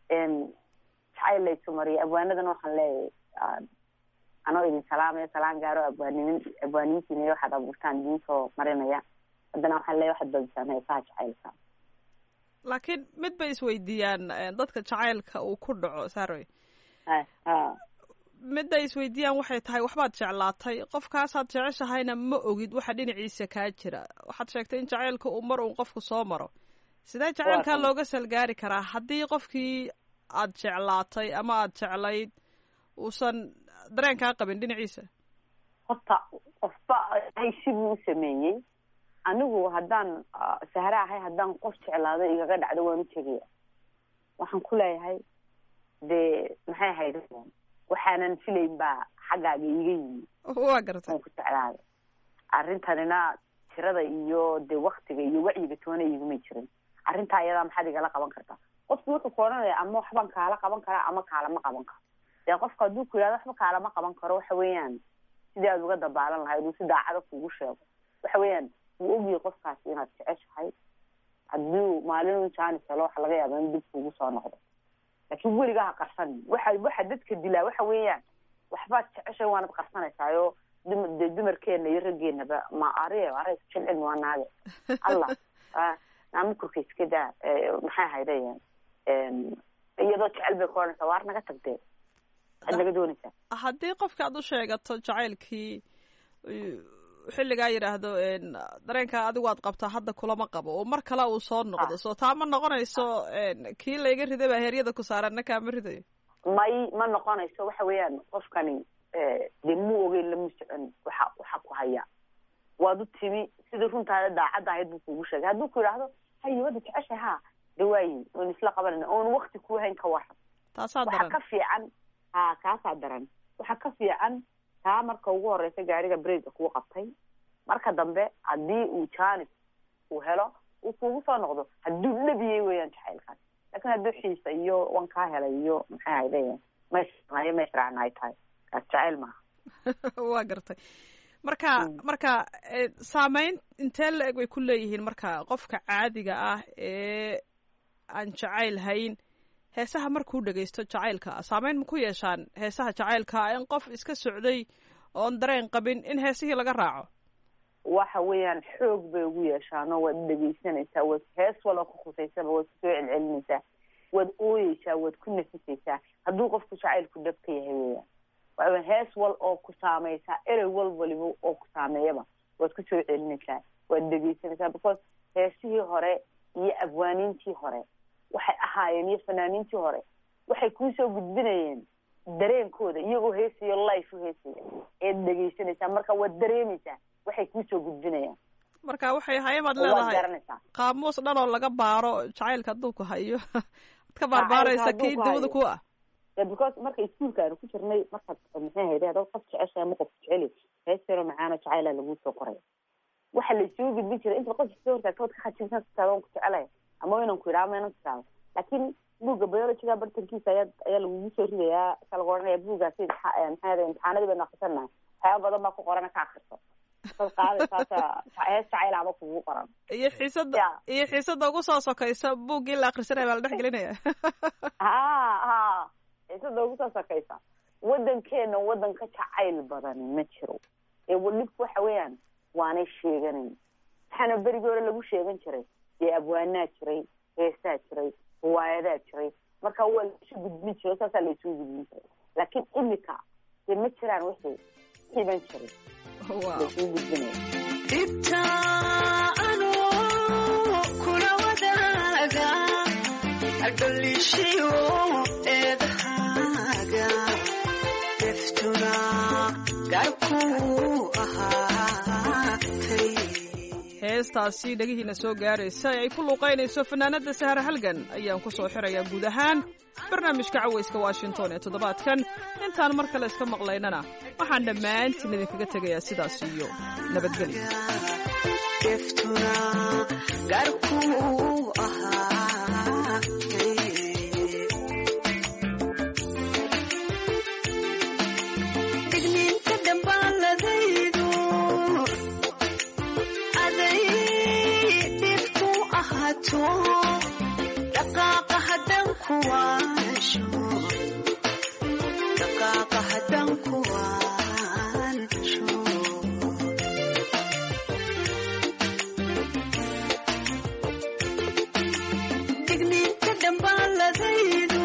jacayl laysu mariya abwaanadan waxaan leeyahay anoo idin salaamaya salaan gaaro abwaaninin abwaaniintiina iyo waxaad abuurtaan idiin soo marinaya. haddana waxaan leeyahay waxaad badisaan heesaha jacaylka. laakiin mid bay isweydiiyaan dadka jacaylka uu ku dhaco saaroy. midday isweydiiyaan waxay tahay waxbaad jeclaatay, qofkaasaad jeceshahayna ma ogid waxa dhinaciisa kaa jira. waxaad sheegtay in jacaylka uu mar uun qofku soo maro. sidee jacaylkaa looga salgaari karaa haddii qofkii aad jeclaatay ama aad jeclayd uusan dareenkaa qabin dhinaciisa? horta qofba haysi buu u sameeyey. anigu haddaan sahre ahay haddaan qof jeclaado igaga dhacdo waan u tegaya. waxaan ku leeyahay dee maxay ahayd waxaanan filayn baa xaggaaga iiga yimi. waa gartay waan ku jeclaaday. arrintanina tirada iyo dee waktiga iyo wacyiga toona iguma jirin. arrintaa iyadaa maxaad igala qaban kartaa? qofku wuxuu ku odhanaya ama waxbaan kaala qaban karaa ama kaalama qaban karo. dee qofka hadduu ku yidhahdo waxba kaalama qaban karo waxa weeyaan sidii aad uga dabaalan lahayd uu si daacada kugu sheego. waxa weeyaan wuu ogyahay qofkaasi inaad jeceshahay. hadduu maalin jaanis helo waxa laga yaaba in dib kugu soo noqdo. laakiin weligaa ha qarsan. waxa waxa dadka dilaa waxa weeyaan waxbaad jeceshay waanad qarsanaysaayoo dee dumarkeena iyo raggeenaba ma ariye aray jilcin waa naage allah naamukurka iska daa maxay ahayde iyadoo jecel bay ku odhanaysaa waar naga tagdee ad naga doonaysaa. haddii qofka aad u sheegato jacaylkii xilligaa yidhaahdo dareenkaa adigu aad qabtaa hadda kulama qabo oo mar kale uu soo noqdo, soo taa ma noqonayso kii layga riday baa heeryada ku saaran nakaa ma ridayo? may ma noqonayso. waxa weeyaan qofkani dee mu ogeyn lama socon waxa waxa ku haya. waad u timi sidii runtaada daacadda ahayd buu kugu sheegay. hadduu ku yidhaahdo haye wada jeceshay ha dawaayi oon isla qabanayna oon wakti ku hayn ka waran. taasaa daran. waxa ka fiican ha kaasaa daran. waxa ka fiican taa marka ugu horeysa gaariga breega kuu qabtay. marka dambe haddii uu jaanis uu helo uu kugu soo noqdo hadduu nabiyey weeyaan jacaylkaas. laakiin hadduu xiisa iyo wan kaa helay iyo maxay ahayde maysranayo maysracna ay tahay kaas jacayl maaha. waa gartay. marka marka saameyn intee la eg way ku leeyihiin marka qofka caadiga ah ee aan jacayl hayn heesaha markuu dhegaysto jacaylka saameyn ma ku yeeshaan heesaha jacaylka in qof iska socday oon dareen qabin in heesihii laga raaco? waxa weeyaan xoog bay ugu yeeshaanoo waad dhegaysanaysaa. waad hees walo ku khusaysaba waad kusoo celcelinaysaa. waad ooyeysaa, waad ku nafisaysaa hadduu qofku jacaylku dhab ka yahay weeyaan. waa hees wal oo ku saameysaa, erey wal waliba oo ku saameeyaba waad ku soo celinaysaa, waad dhegaysanaysaa. because heesihii hore iyo abwaaniintii hore waxay ahaayeen iyo fanaaniintii hore waxay kuusoo gudbinayeen dareenkooda iyagoo heesayo life u heesaya eed dhegaysanaysaa. marka waad dareemaysaa waxay kuusoo gudbinayaan. marka waxay ahaayeen baad leedahay qaamuus dhan oo laga baaro jacaylka hadduu ku hayo ka baarbaaraysa kii dawada ku ah because marka iskuulka aanu ku jirnay markaad maxay hayday dad qof jeceshay ama qof jeceli heesero macaano jacayla lagu soo qoray waxa la soo gudbin jiray inta qof soo horta ka xajinsan taadon ku jecelay ama inaan ku iraamo inaan taa laakiin buuga biology-ga bartankiisa ayaa ayaa lagu soo ridayaa kala qoranaya buuga sida maxay imtixaanadii baan akhrisanaa waxyaabo badan baa ku qoran ka akhriso dad qaadaysa hees jacayla ama kugu qoran iyo xiisada iyo xiisada ugu soo sokaysa buugii la akhrisanaya baa la dhex gelinaya ha ha xiisada ugu soo sokaysa wadankeena wadan ka jacayl badan ma jiro ee walibku waxa weeyaan waanay sheeganin waxaana berigii hore lagu sheegan jiray ee abwaanaa jiray heesaa jiray waayadaa jiray marka waa lasu gudbin jiray saasaa laysu gudbin jiray laakiin imika dee ma jiraan wixii iban jiray lasu gudbinaya dhibta anoo kula wadaaga adhaliishiyo eedahaaga deftuna garkuu ahaatay heestaasi dhegihiina soo gaaraysa ee ay ku luuqaynayso fanaanada sahar halgan ayaan ku soo xirayaa guud ahaan barnaamijka cawayska washington ee toddobaadkan intaan mar kale iska maqlaynana waxaan dhammaantiin idinkaga tegayaa sidaas iyo nabadgelyo deftuna garkuu ahaatay digniinta dambaaladaydu aday dhibku ahaato dhaqaaqa haddaan ku waasho dhaqaaqa haddaan ku waansho digniinta dambaaladaydu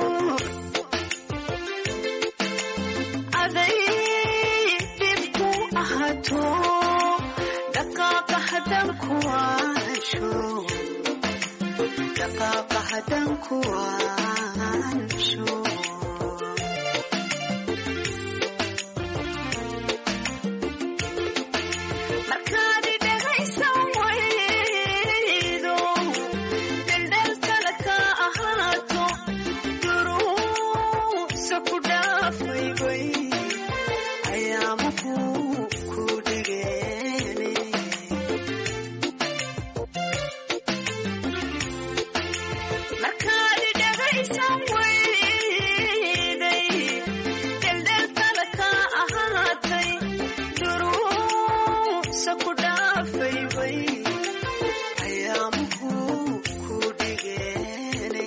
aday dhibku ahaato dhaqaaqa haddaan ku waansho dhaqaaqa haddaan ku waansho markaad dhagaysan waydo daldalkala ka ahaato duruusa ku dhaafay way ayaamuhu ku dhigeene markaad dhagaysan wayday daldalkala ka ahaatay duruusa ku dhaafay way ayaamuhu ku dhigeene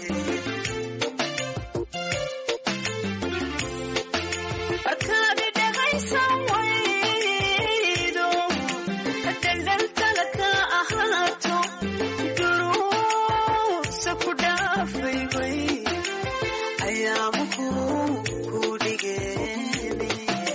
markaad dhagaysan waydo daldalkala ka ahaato duruusa ku dhaafay way ayaamuhu ku dhigeene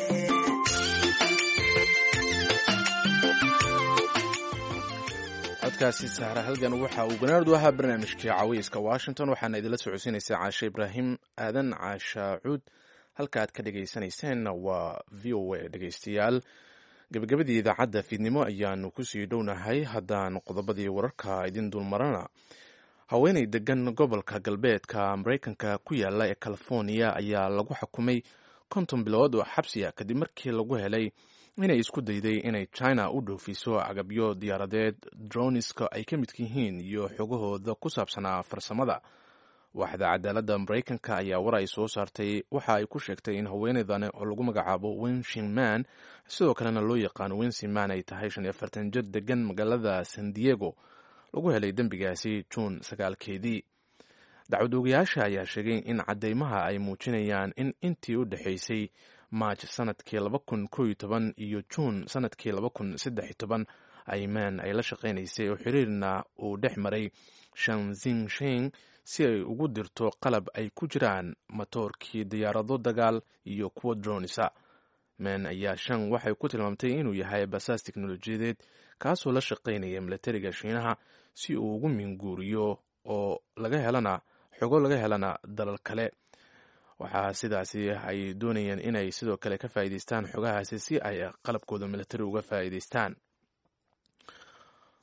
codkaasi sahra halgan waxa uu ganaardu ahaa barnaamijkii cawayska washington waxaana idinla socodsiinaysaa caashe ibraahim aadan caasha cuud halka aad ka dhagaysanayseen waa v o a dhegaystayaal gebagabadii idaacadda fiidnimo ayaanu kusii dhownahay haddaan qodobadii wararka idin dulmarana haweenay degan gobolka galbeedka maraykanka ku yaala ee california ayaa lagu xukumay konton bilood oo xabsi ah kadib markii lagu helay inay isku dayday inay china u dhoofiso agabyo diyaaradeed droniska ay ka midka yihiin iyo xogahooda ku saabsanaa farsamada waaxda cadaaladda maraykanka ayaa war ay soo saartay waxa ay ku sheegtay in haweeneydan oo lagu magacaabo winshinman sidoo kalena loo yaqaano winsinman ay tahay shan iyo afartan jir degan magaalada san diego lagu helay dembigaasi juun sagaalkeedii dacwad oogayaasha ayaa sheegay in cadeymaha ay muujinayaan in intii u dhexaysay maaj sanadkii laba kun koo iyo toban iyo juun sanadkii laba kun saddex iyo toban ayman ay la shaqaynaysay oo xiriirna uu dhex maray shanzing shing si ay ugu dirto qalab ay ku jiraan matoorkii diyaarado dagaal iyo kuwa dronisa men ayaa shan waxay ku tilmaamtay inuu yahay basaas teknolojiyadeed kaasoo la shaqaynaya milatariga shiinaha si uu ugu minguuriyo oo laga helana xogo laga helana dalal kale waxaa sidaasi ay doonayeen inay sidoo kale ka faa'iidaystaan xogahaasi si ay qalabkooda milatari uga faa'iidaystaan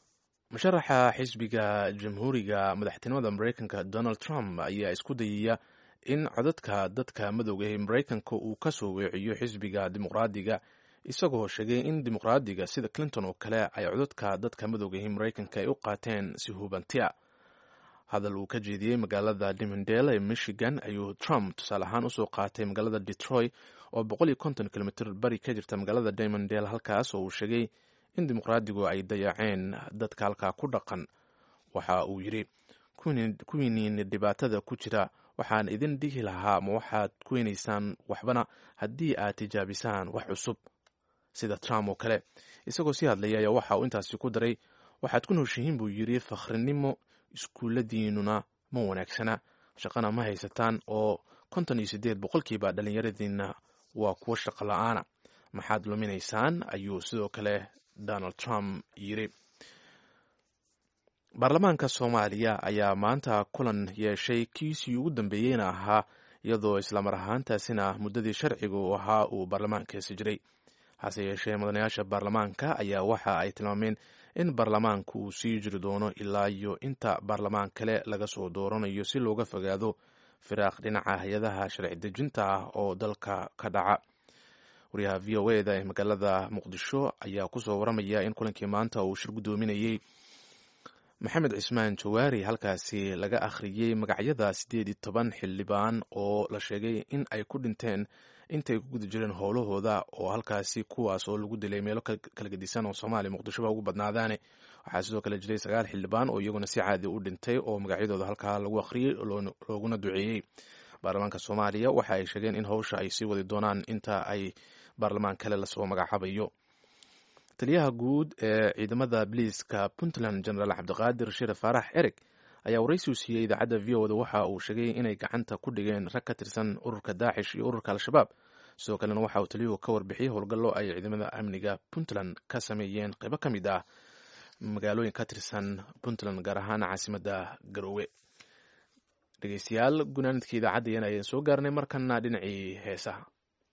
musharaxa xisbiga jamhuuriga madaxtinimada maraykanka donald trump ayaa isku dayaya in codadka dadka madowga ee maraykanka uu ka soo weeciyo xisbiga dimuqraadiga isagoo sheegay in dimuqraadiga sida clinton oo kale ay codadka dadka madowga ee maraykanka ay u qaateen si hubantia. hadal uu ka jeediyey magaalada dimondale ee michigan ayuu trump tusaale ahaan usoo qaatay magaalada detroit oo boqol iyo konton kilomitr bari ka jirta magaalada dimondale, halkaas oo uu sheegay in dimuqraadigu ay dayaceen dadka halkaa ku dhaqan. waxa uu yidhi kuwiiniin dhibaatada ku jira waxaan idin dhihi lahaa ma waxaad ku weynaysaan waxbana haddii aad tijaabisaan wax cusub sida Trump oo kale. isagoo sii hadlaya ayaa waxa uu intaasi ku daray waxaad ku nooshihiin buu yidhi fakhrinimo, iskuulladiinuna ma wanaagsana, shaqana ma haysataan oo konton iyo siddeed boqolkiiba dhallinyaradiina waa kuwo shaqo la-aana, maxaad luminaysaan ayuu sidoo kale Donald Trump yidhi. baarlamaanka Soomaaliya ayaa maanta kulan yeeshay kiisii ugu dambeeyeyna ahaa iyadoo islamar ahaantaasina muddadii sharciga u ahaa uu baarlamaankaasi jiray. hase yeeshee mudanayaasha baarlamaanka ayaa waxa ay tilmaameen in baarlamaanku uu sii jiri doono ilaa iyo inta baarlamaan kale laga soo dooranayo si looga fogaado firaaq dhinaca hay-adaha sharci dejinta ah oo dalka ka dhaca. wariyaha v o eda ee magaalada muqdisho ayaa kusoo waramaya in kulankii maanta uu shir guddoominayey maxamed cismaan jawaari halkaasi laga akhriyey magacyada siddeed iyo toban xildhibaan oo la sheegay in ay ku dhinteen intay ku guda jireen howlahooda oo halkaasi kuwaas oo lagu dilay meelo kala gedisan oo Soomaaliya Muqdishoba ugu badnaadaane. waxaa sidoo kale jiray sagaal xildhibaan oo iyaguna si caadi u dhintay oo magacyadooda halkaa lagu akhriyey looguna duceeyey. baarlamaanka Soomaaliya waxa ay sheegeen in howsha ay sii wadi doonaan inta ay baarlamaan kale lasoo magacaabayo. taliyaha guud ee ciidamada biliiska Puntland General Cabdiqaadir Shire Faarax Erig ayaa waraysi u siiyey idaacadda v o da waxa uu sheegay inay gacanta ku dhigeen rag ka tirsan ururka Daacish iyo ururka Al-Shabaab. sidoo kalena waxa uu taliyuhu ka warbixiyey howlgallo ay ciidamada amniga Puntland ka sameeyeen qaybo ka mid ah magaalooyin ka tirsan Puntland gaar ahaan caasimadda Garowe. dhegeystayaal gunaanadkii idaacadda ayaan soo gaarnay markana dhinacii heesaha.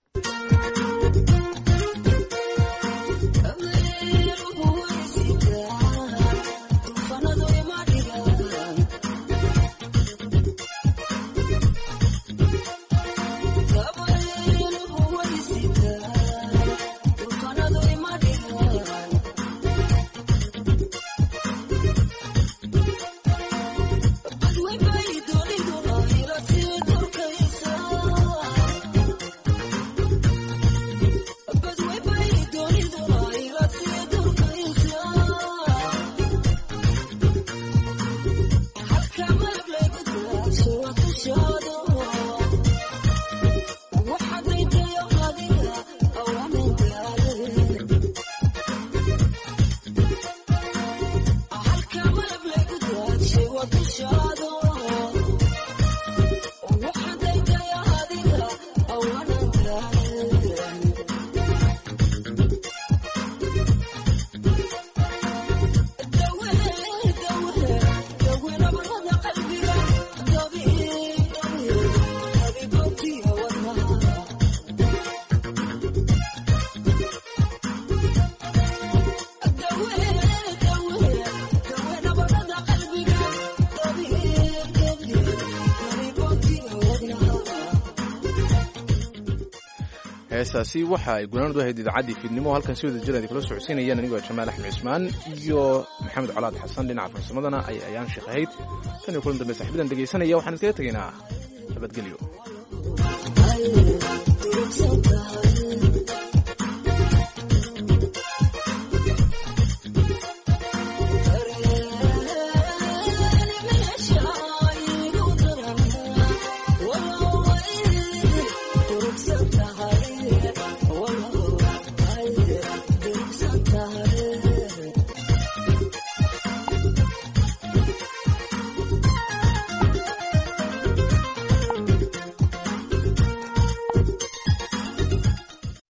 heesaasi waxa ay gunaanadu ahayd idaacaddii fiidnimo halkan si wada jir kula socodsiinayaan anigoo Jamaal Axmed Cismaan iyo Maxamed Colaad Xasan dhinaca farsamadana ay ayaan shaqahayd tan iyo kulan dambe saaxiibadan dhegeysanaya waxaan iskaga tageynaa nabadgelyo.